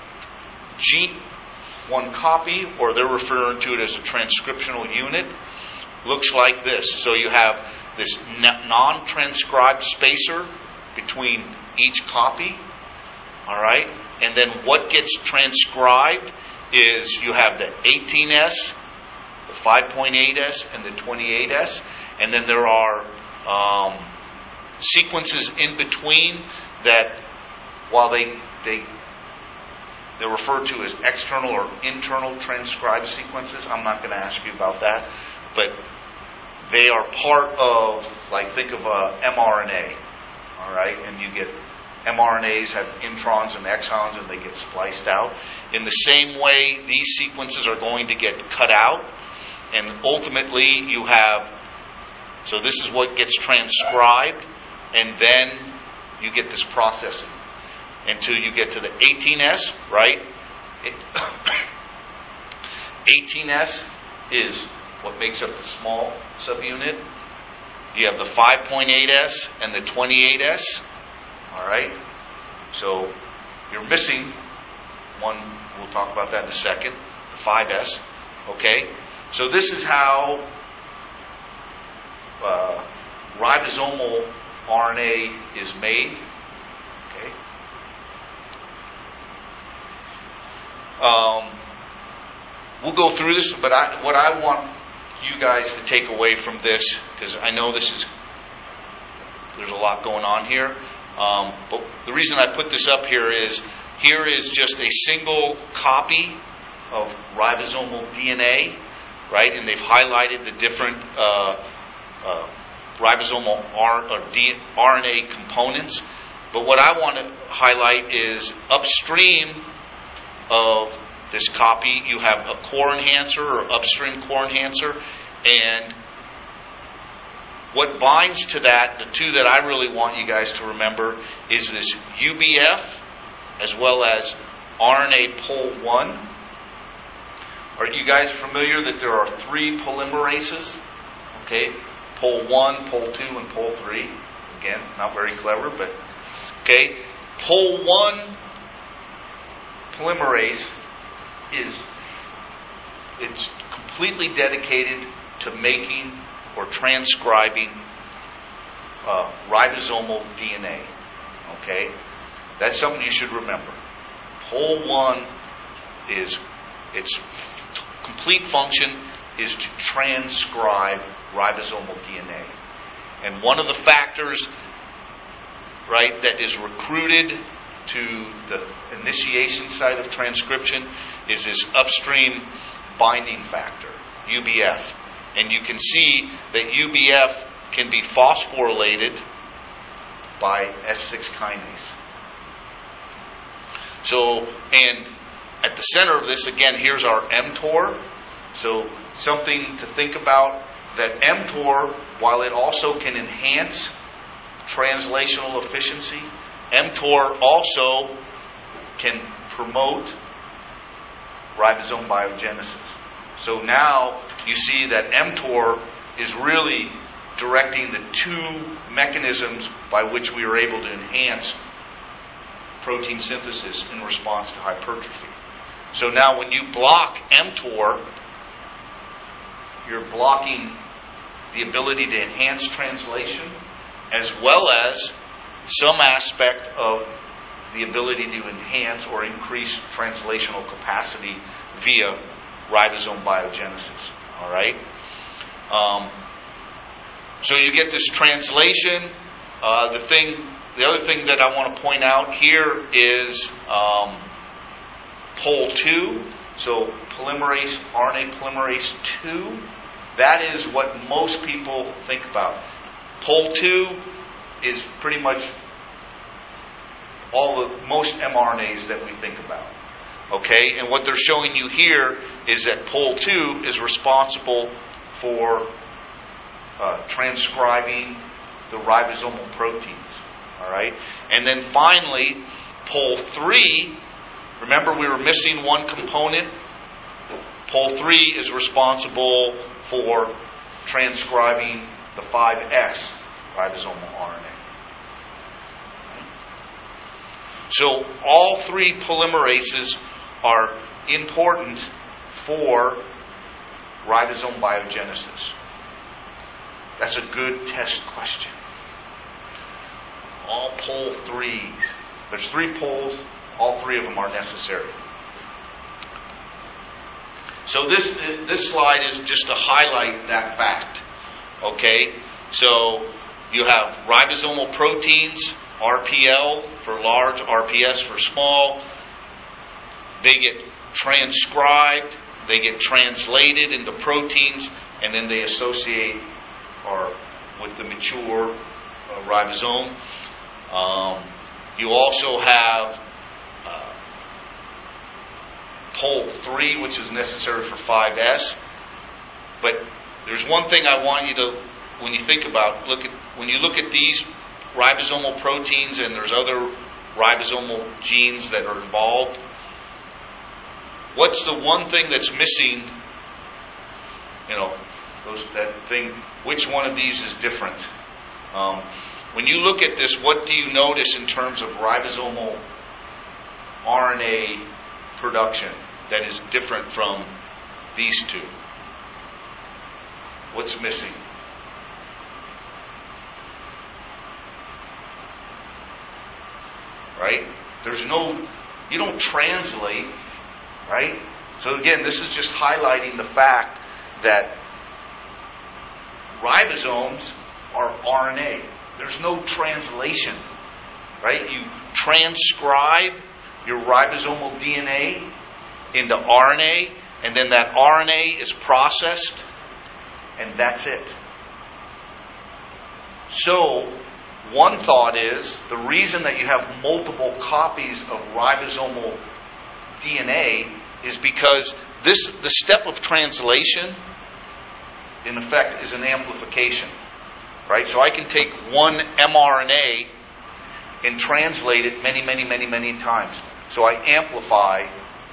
copy, or they're referring to it as a transcriptional unit, looks like this. So you have this non-transcribed spacer between each copy. All right? And then what gets transcribed is you have the 18S, the 5.8S, and the 28S. And then there are sequences in between that, while they're referred to as external or internal transcribed sequences. I'm not going to ask you about that. But they are part of, like, think of a mRNA. All right? And you get mRNAs have introns and exons, and they get spliced out. In the same way, these sequences are going to get cut out, and ultimately you have, so this is what gets transcribed, and then you get this processing until you get to the 18S, right? 18S is what makes up the small subunit. You have the 5.8S and the 28S. All right? So you're missing one. We'll talk about that in a second. The 5S. Okay? So this is how ribosomal RNA is made. Okay? We'll go through this, but what I want you guys to take away from this, because I know there's a lot going on here. But the reason I put this up here is just a single copy of ribosomal DNA, right? And they've highlighted the different ribosomal RNA components. But what I want to highlight is upstream of this copy, you have a core enhancer or upstream core enhancer, and what binds to that, the two that I really want you guys to remember, is this UBF as well as RNA pol 1. Are you guys familiar that there are 3 polymerases? Okay, pol 1, pol 2, and pol 3. Again, not very clever, but okay. Pol 1 polymerase it's completely dedicated to making or transcribing ribosomal DNA. Okay? That's something you should remember. Pol 1 is, its complete function is to transcribe ribosomal DNA. And one of the factors, right, that is recruited to the initiation site of transcription is this upstream binding factor, UBF. And you can see that UBF can be phosphorylated by S6 kinase. So, and at the center of this, again, here's our mTOR. So, something to think about, that mTOR, while it also can enhance translational efficiency, mTOR also can promote ribosome biogenesis. So now you see that mTOR is really directing the 2 mechanisms by which we are able to enhance protein synthesis in response to hypertrophy. So now when you block mTOR, you're blocking the ability to enhance translation as well as some aspect of the ability to enhance or increase translational capacity via ribosome biogenesis. All right? So you get this translation. The other thing that I want to point out here is pol 2. So polymerase, RNA polymerase 2. That is what most people think about. Pol 2 is pretty much most mRNAs that we think about. Okay, and what they're showing you here is that pol 2 is responsible for transcribing the ribosomal proteins. All right, and then finally, pol 3. Remember, we were missing one component. Pol 3 is responsible for transcribing the 5S ribosomal RNA. So all three polymerases are important for ribosome biogenesis. That's a good test question. All pol 3s. There's 3 pols. All 3 of them are necessary. So this slide is just to highlight that fact. Okay? So you have ribosomal proteins, RPL for large, RPS for small. They get transcribed, they get translated into proteins, and then they associate with the mature ribosome. You also have pol 3, which is necessary for 5S. But there's one thing I want you to, when you think about, when you look at these ribosomal proteins, and there's other ribosomal genes that are involved, what's the one thing that's missing? That thing. Which one of these is different? When you look at this, what do you notice in terms of ribosomal RNA production that is different from these two? What's missing? Right? You don't translate, right? So again, this is just highlighting the fact that ribosomes are RNA. There's no translation, right? You transcribe your ribosomal DNA into RNA, and then that RNA is processed, and that's it. So, one thought is, the reason that you have multiple copies of ribosomal DNA is because the step of translation, in effect, is an amplification. Right? So I can take one mRNA and translate it many, many, many, many times. So I amplify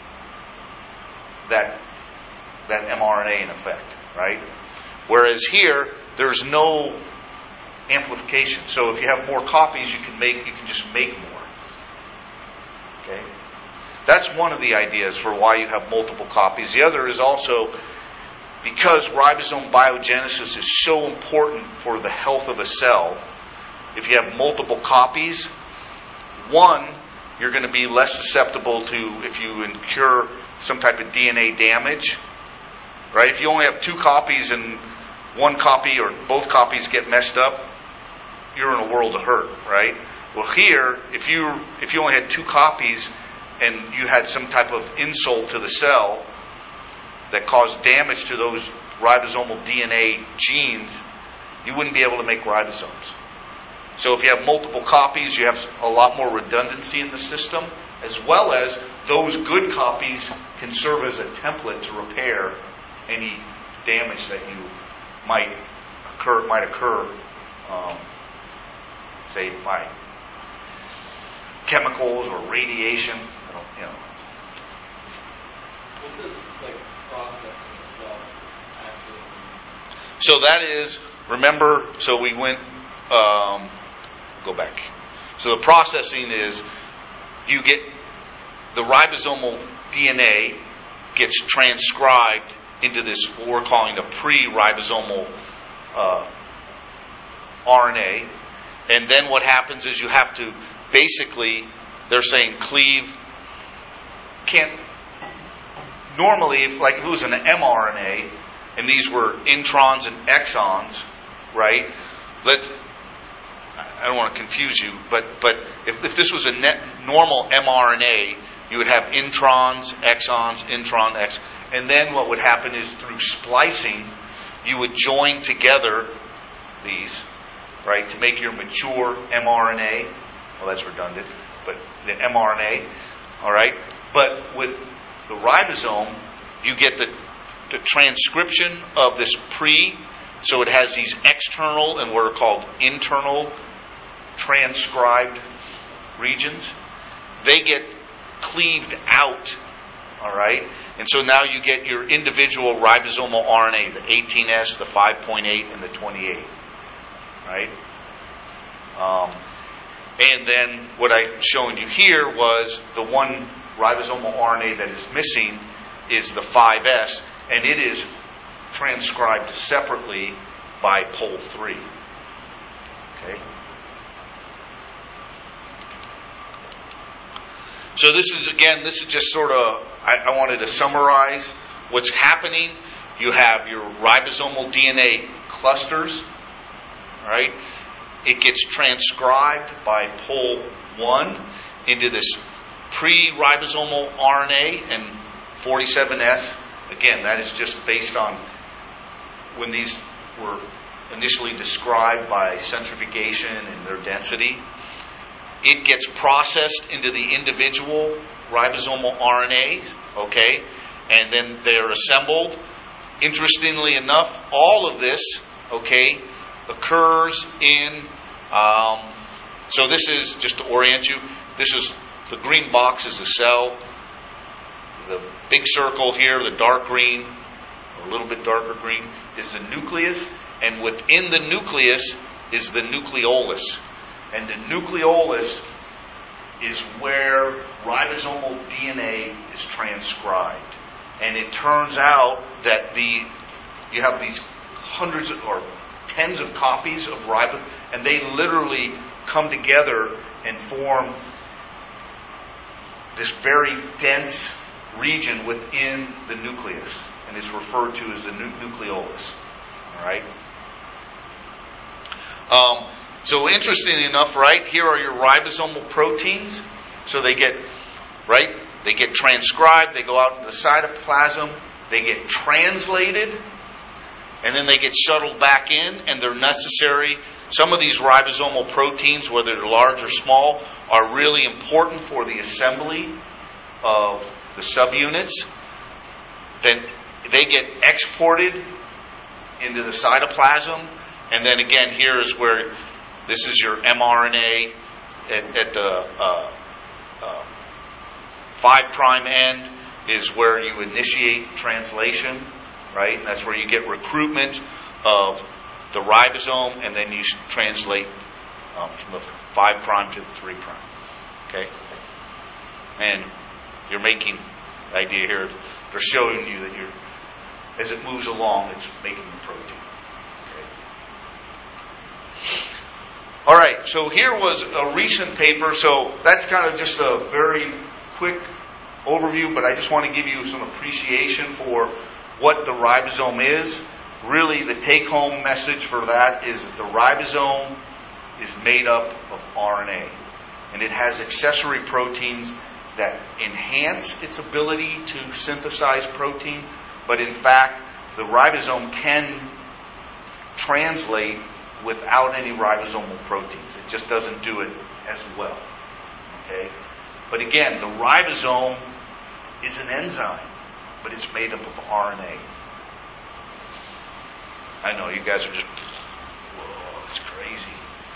that mRNA in effect. Right? Whereas here, there's no amplification. So if you have more copies, you can just make more. Okay? That's one of the ideas for why you have multiple copies. The other is also because ribosome biogenesis is so important for the health of a cell. If you have multiple copies, one, you're going to be less susceptible to if you incur some type of DNA damage. Right? If you only have 2 copies and one copy or both copies get messed up, you're in a world of hurt, right? Well, here, if you only had 2 copies and you had some type of insult to the cell that caused damage to those ribosomal DNA genes, you wouldn't be able to make ribosomes. So if you have multiple copies, you have a lot more redundancy in the system, as well as those good copies can serve as a template to repair any damage that you might occur, say by chemicals or radiation. What does processing itself actually mean? So that is, remember, so we went, go back. So the processing is, you get the ribosomal DNA gets transcribed into this, what we're calling a pre-ribosomal RNA. And then what happens is you have to basically, they're saying cleave, normally, if it was an mRNA, and these were introns and exons, right? I don't want to confuse you, but if this was a normal mRNA, you would have introns, exons, intron, exon. And then what would happen is through splicing, you would join together these, right, to make your mature mRNA. Well, that's redundant, but the mRNA, all right. But with the ribosome, you get the transcription of this so it has these external and what are called internal transcribed regions. They get cleaved out, all right? And so now you get your individual ribosomal RNA, the 18S, the 5.8, and the 28, right? And then what I'm showing you here was the one ribosomal RNA that is missing is the 5S, and it is transcribed separately by pol 3. Okay? So this is just sort of, I wanted to summarize what's happening. You have your ribosomal DNA clusters, right? It gets transcribed by pol 1 into this pre-ribosomal RNA and 47S. Again, that is just based on when these were initially described by centrifugation and their density. It gets processed into the individual ribosomal RNAs, okay, and then they're assembled. Interestingly enough, all of this, okay, occurs in, so this is, just to orient you, this is, the green box is the cell. The big circle here, the dark green, or a little bit darker green, is the nucleus, and within the nucleus is the nucleolus. And the nucleolus is where ribosomal DNA is transcribed. And it turns out that you have these hundreds or tens of copies of ribosome, and they literally come together and form this very dense region within the nucleus, and it's referred to as the nucleolus. All right. So interestingly enough, right, here are your ribosomal proteins. So they get transcribed, they go out into the cytoplasm, they get translated, and then they get shuttled back in, and they're necessary. Some of these ribosomal proteins, whether they're large or small, are really important for the assembly of the subunits. Then they get exported into the cytoplasm, and then again, here is where this is your mRNA at the 5' end is where you initiate translation, right? And that's where you get recruitment of the ribosome, and then you translate from the 5' to the 3'. Okay? And you're making the idea here, they're showing you that as it moves along, it's making the protein. All right, so here was a recent paper. So that's kind of just a very quick overview, but I just want to give you some appreciation for what the ribosome is. Really, the take-home message for that is that the ribosome is made up of RNA, and it has accessory proteins that enhance its ability to synthesize protein, but in fact, the ribosome can translate without any ribosomal proteins. It just doesn't do it as well. Okay? But again, the ribosome is an enzyme, but it's made up of RNA. I know, you guys are just, whoa, it's crazy.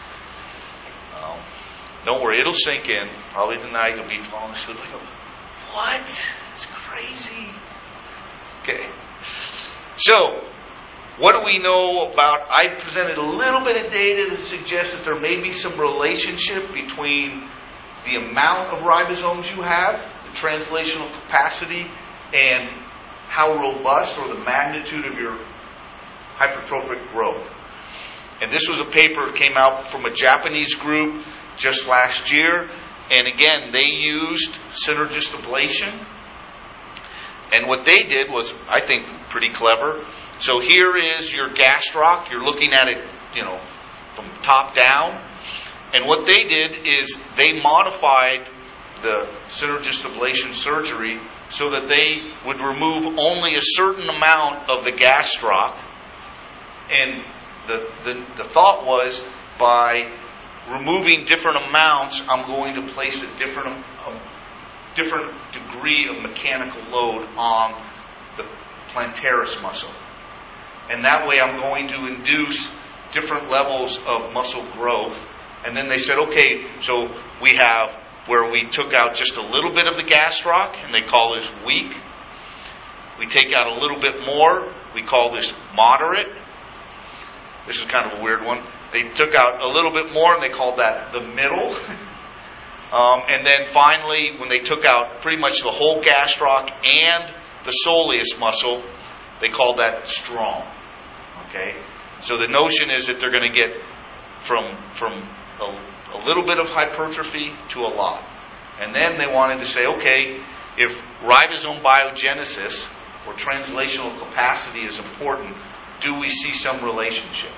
Don't worry, it'll sink in. Probably tonight you'll be falling asleep. Like, what? It's crazy. Okay. So, what do we know about? I presented a little bit of data to suggest that there may be some relationship between the amount of ribosomes you have, the translational capacity, and how robust or the magnitude of your hypertrophic growth. And this was a paper that came out from a Japanese group just last year. And again, they used synergist ablation. And what they did was, I think, pretty clever. So here is your gastroc. You're looking at it, from top down. And what they did is they modified the synergist ablation surgery so that they would remove only a certain amount of the gastroc. And the thought was by removing different amounts, I'm going to place a different degree of mechanical load on the plantaris muscle. And that way I'm going to induce different levels of muscle growth. And then they said, okay, so we have where we took out just a little bit of the gastroc, and they call this weak. We take out a little bit more, we call this moderate. This is kind of a weird one. They took out a little bit more, and they called that the middle. And then finally, when they took out pretty much the whole gastroc and the soleus muscle, they called that strong. Okay? So the notion is that they're going to get from a little bit of hypertrophy to a lot. And then they wanted to say, okay, if ribosome biogenesis or translational capacity is important, do we see some relationship?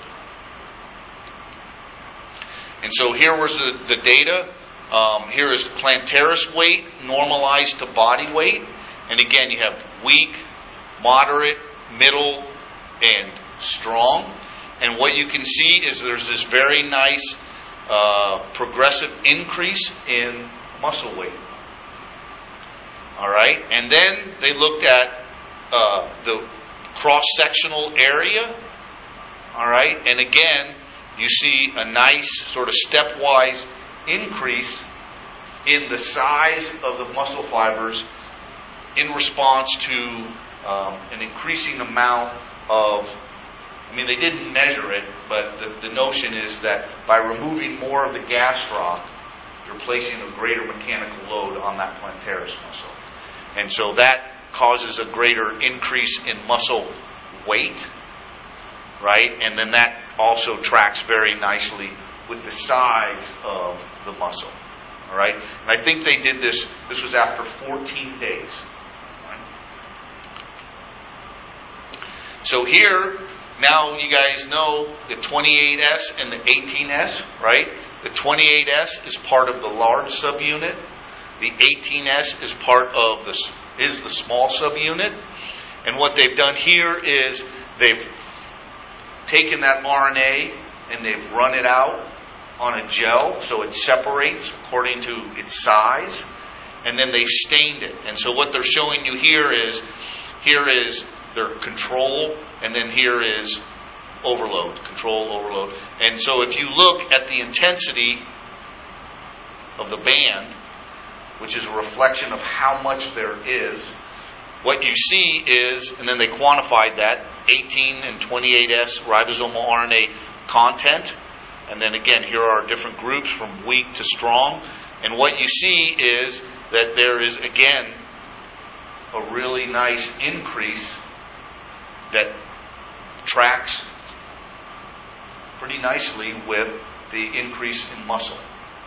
And so here was the data. Here is plantaris weight normalized to body weight. And again, you have weak, moderate, middle, and strong. And what you can see is there's this very nice progressive increase in muscle weight. All right? And then they looked at the cross-sectional area. All right? And again, you see a nice sort of stepwise increase in the size of the muscle fibers in response to an increasing amount of, I mean, they didn't measure it, but the notion is that by removing more of the gastroc, you're placing a greater mechanical load on that plantaris muscle. And so that causes a greater increase in muscle weight, right? And then that also tracks very nicely with the size of the muscle, all right? And I think they did this was after 14 days. Right? So here, now you guys know the 28S and the 18S, right? The 28S is part of the large subunit. The 18S is part of the small subunit. And what they've done here is they've taken that RNA and they've run it out on a gel so it separates according to its size. And then they've stained it. And so what they're showing you here is their control, and then here is overload, control, overload. And so if you look at the intensity of the band, which is a reflection of how much there is, what you see is, and then they quantified that, 18 and 28S ribosomal RNA content. And then again, here are different groups from weak to strong. And what you see is that there is, again, a really nice increase that tracks pretty nicely with the increase in muscle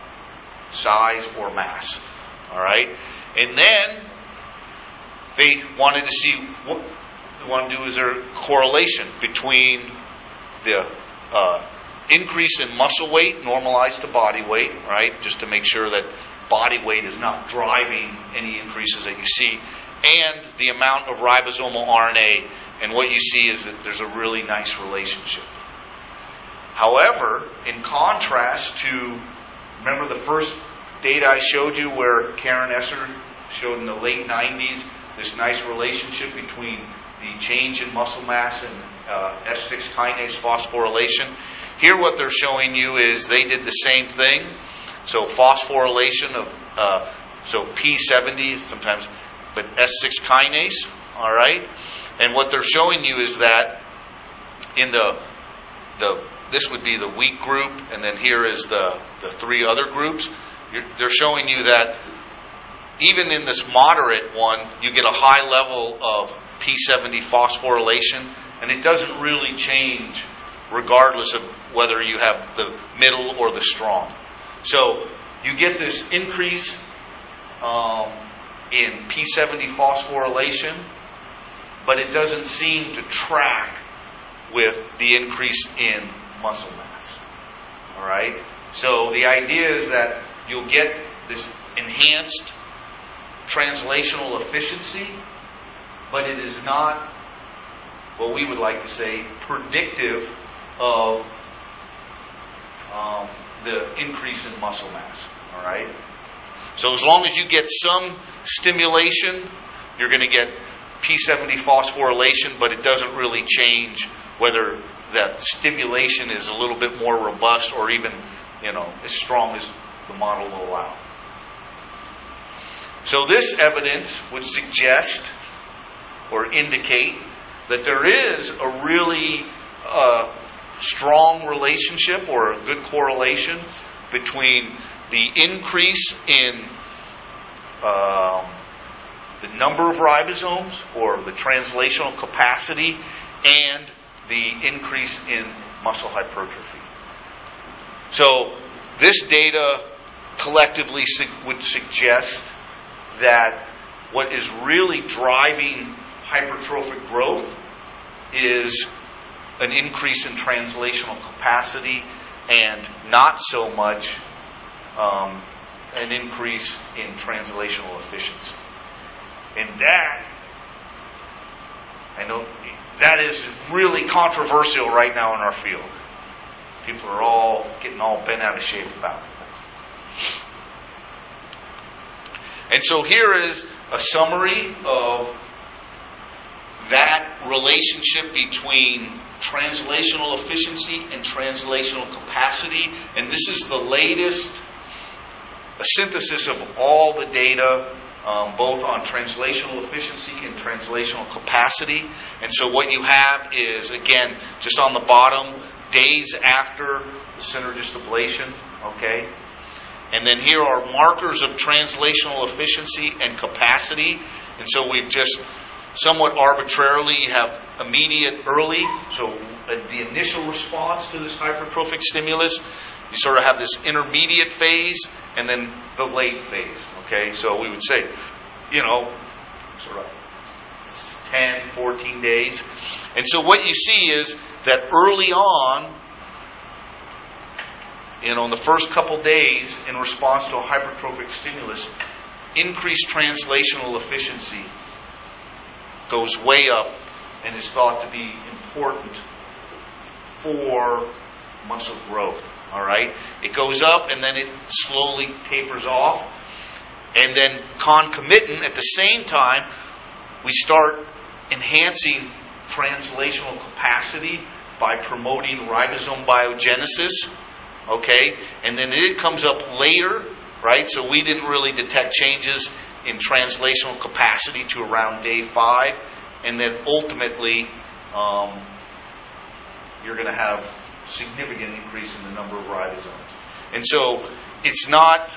size or mass. All right? And then they wanted to see what they want to do is there a correlation between the increase in muscle weight normalized to body weight, right? Just to make sure that body weight is not driving any increases that you see, and the amount of ribosomal RNA. And what you see is that there's a really nice relationship. However, in contrast to, remember the first data I showed you where Karen Esser showed in the late 90s this nice relationship between the change in muscle mass and S6 kinase phosphorylation. Here what they're showing you is they did the same thing. So phosphorylation of, so P70 sometimes, but S6 kinase, all right? And what they're showing you is that in this would be the weak group, and then here is the three other groups. They're showing you that even in this moderate one, you get a high level of P70 phosphorylation, and it doesn't really change regardless of whether you have the middle or the strong. So you get this increase in P70 phosphorylation, but it doesn't seem to track with the increase in muscle mass. All right? So the idea is that you'll get this enhanced translational efficiency, but it is not what we would like to say predictive of the increase in muscle mass. All right. So as long as you get some stimulation, you're going to get P70 phosphorylation, but it doesn't really change whether that stimulation is a little bit more robust or even, as strong as the model will allow. So this evidence would suggest or indicate that there is a really strong relationship or a good correlation between the increase in the number of ribosomes or the translational capacity and the increase in muscle hypertrophy. So this data collectively would suggest that what is really driving hypertrophic growth is an increase in translational capacity and not so much an increase in translational efficiency. And that, I know, that is really controversial right now in our field. People are all getting all bent out of shape about it. And so here is a summary of that relationship between translational efficiency and translational capacity. And this is the latest synthesis of all the data, both on translational efficiency and translational capacity. And so what you have is, again, just on the bottom, days after the synergist ablation, okay? And then here are markers of translational efficiency and capacity. And so we've just somewhat arbitrarily have immediate early, so the initial response to this hypertrophic stimulus. You sort of have this intermediate phase and then the late phase. Okay, so we would say, sort of 10, 14 days. And so what you see is that early on, in the first couple days, in response to a hypertrophic stimulus, increased translational efficiency goes way up and is thought to be important for muscle growth. All right? It goes up and then it slowly tapers off. And then concomitant, at the same time, we start enhancing translational capacity by promoting ribosome biogenesis. Okay? And then it comes up later, right? So we didn't really detect changes in translational capacity to around day 5. And then ultimately, you're going to have significant increase in the number of ribosomes. And so it's not,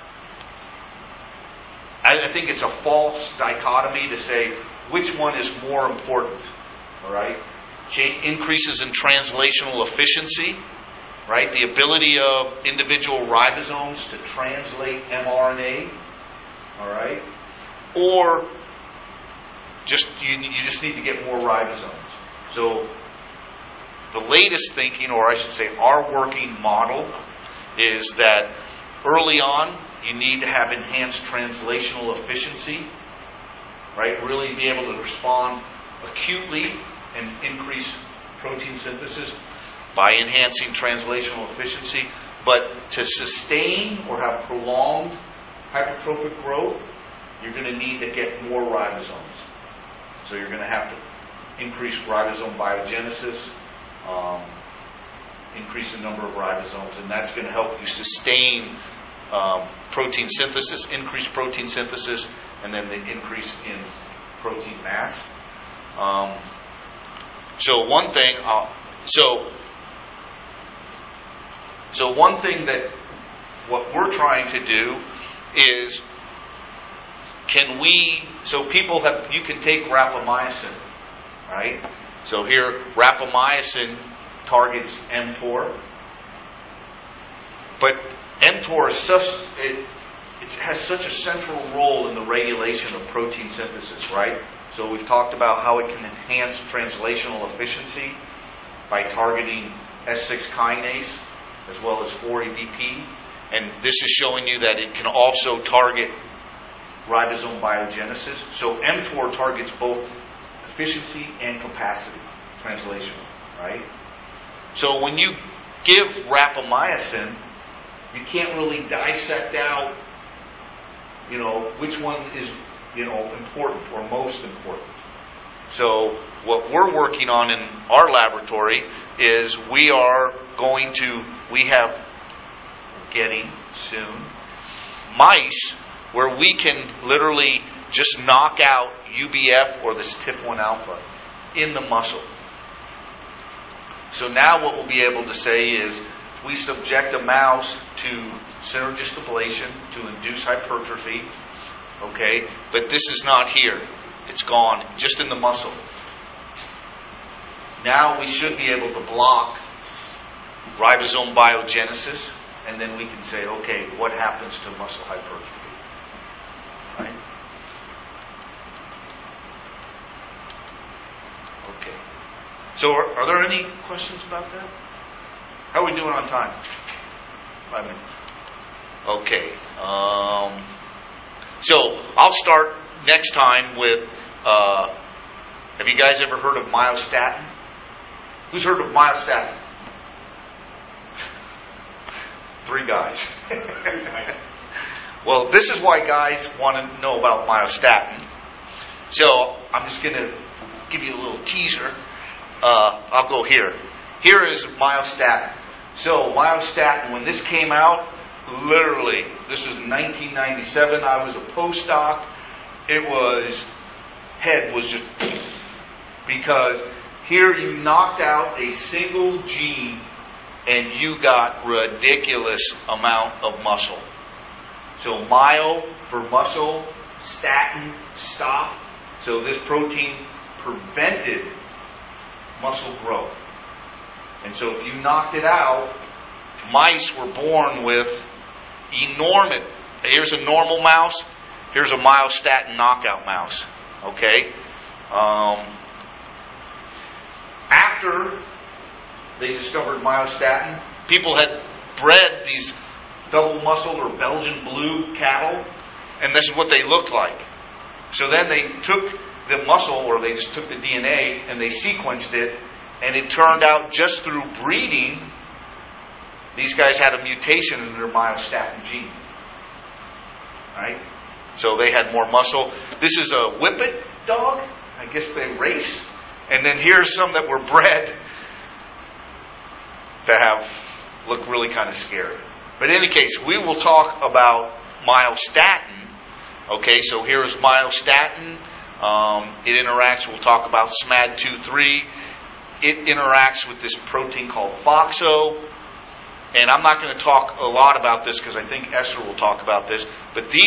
I think it's a false dichotomy to say which one is more important. All right? Increases in translational efficiency, right? The ability of individual ribosomes to translate mRNA, all right? Or just you just need to get more ribosomes. So the latest thinking, or I should say our working model, is that early on you need to have enhanced translational efficiency, right? Really be able to respond acutely and increase protein synthesis by enhancing translational efficiency. But to sustain or have prolonged hypertrophic growth, you're going to need to get more ribosomes. So you're going to have to increase ribosome biogenesis, increase the number of ribosomes, and that's going to help you sustain protein synthesis, increase protein synthesis, and then the increase in protein mass. So one thing that what we're trying to do is, you can take rapamycin, right? So here, rapamycin targets mTOR, but mTOR has such a central role in the regulation of protein synthesis, right? So we've talked about how it can enhance translational efficiency by targeting S6 kinase as well as 4-ABP. And this is showing you that it can also target ribosome biogenesis. So mTOR targets both efficiency and capacity, translational, right? So when you give rapamycin, you can't really dissect out, which one is, important or most important. So what we're working on in our laboratory is we have getting soon mice where we can literally just knock out UBF or this TIF1 alpha in the muscle. So now what we'll be able to say is if we subject a mouse to synergist ablation to induce hypertrophy, okay, but this is not here. It's gone, just in the muscle. Now we should be able to block ribosome biogenesis, and then we can say, okay, what happens to muscle hypertrophy? Right? Okay. So are there any questions about that? How are we doing on time? 5 minutes. Okay. So I'll start next time with, have you guys ever heard of myostatin? Who's heard of myostatin? 3 guys. Well, this is why guys want to know about myostatin. So I'm just going to give you a little teaser. I'll go here. Here is myostatin. So myostatin, when this came out, literally, this was 1997. I was a postdoc. Head was just, because here you knocked out a single gene and you got ridiculous amount of muscle. So myo for muscle, statin, stop. So this protein prevented muscle growth. And so if you knocked it out, mice were born with enormous, here's a normal mouse, here's a myostatin knockout mouse. Okay? After they discovered myostatin, people had bred these double-muscled or Belgian blue cattle, and this is what they looked like. So then they took the muscle, or they just took the DNA, and they sequenced it, and it turned out just through breeding, these guys had a mutation in their myostatin gene. Right? So they had more muscle. This is a Whippet dog. I guess they race. And then here's some that were bred to look really kind of scary. But in any case, we will talk about myostatin. Okay, so here's myostatin. It interacts, we'll talk about SMAD2/3. It interacts with this protein called FOXO. And I'm not going to talk a lot about this because I think Esther will talk about this. But these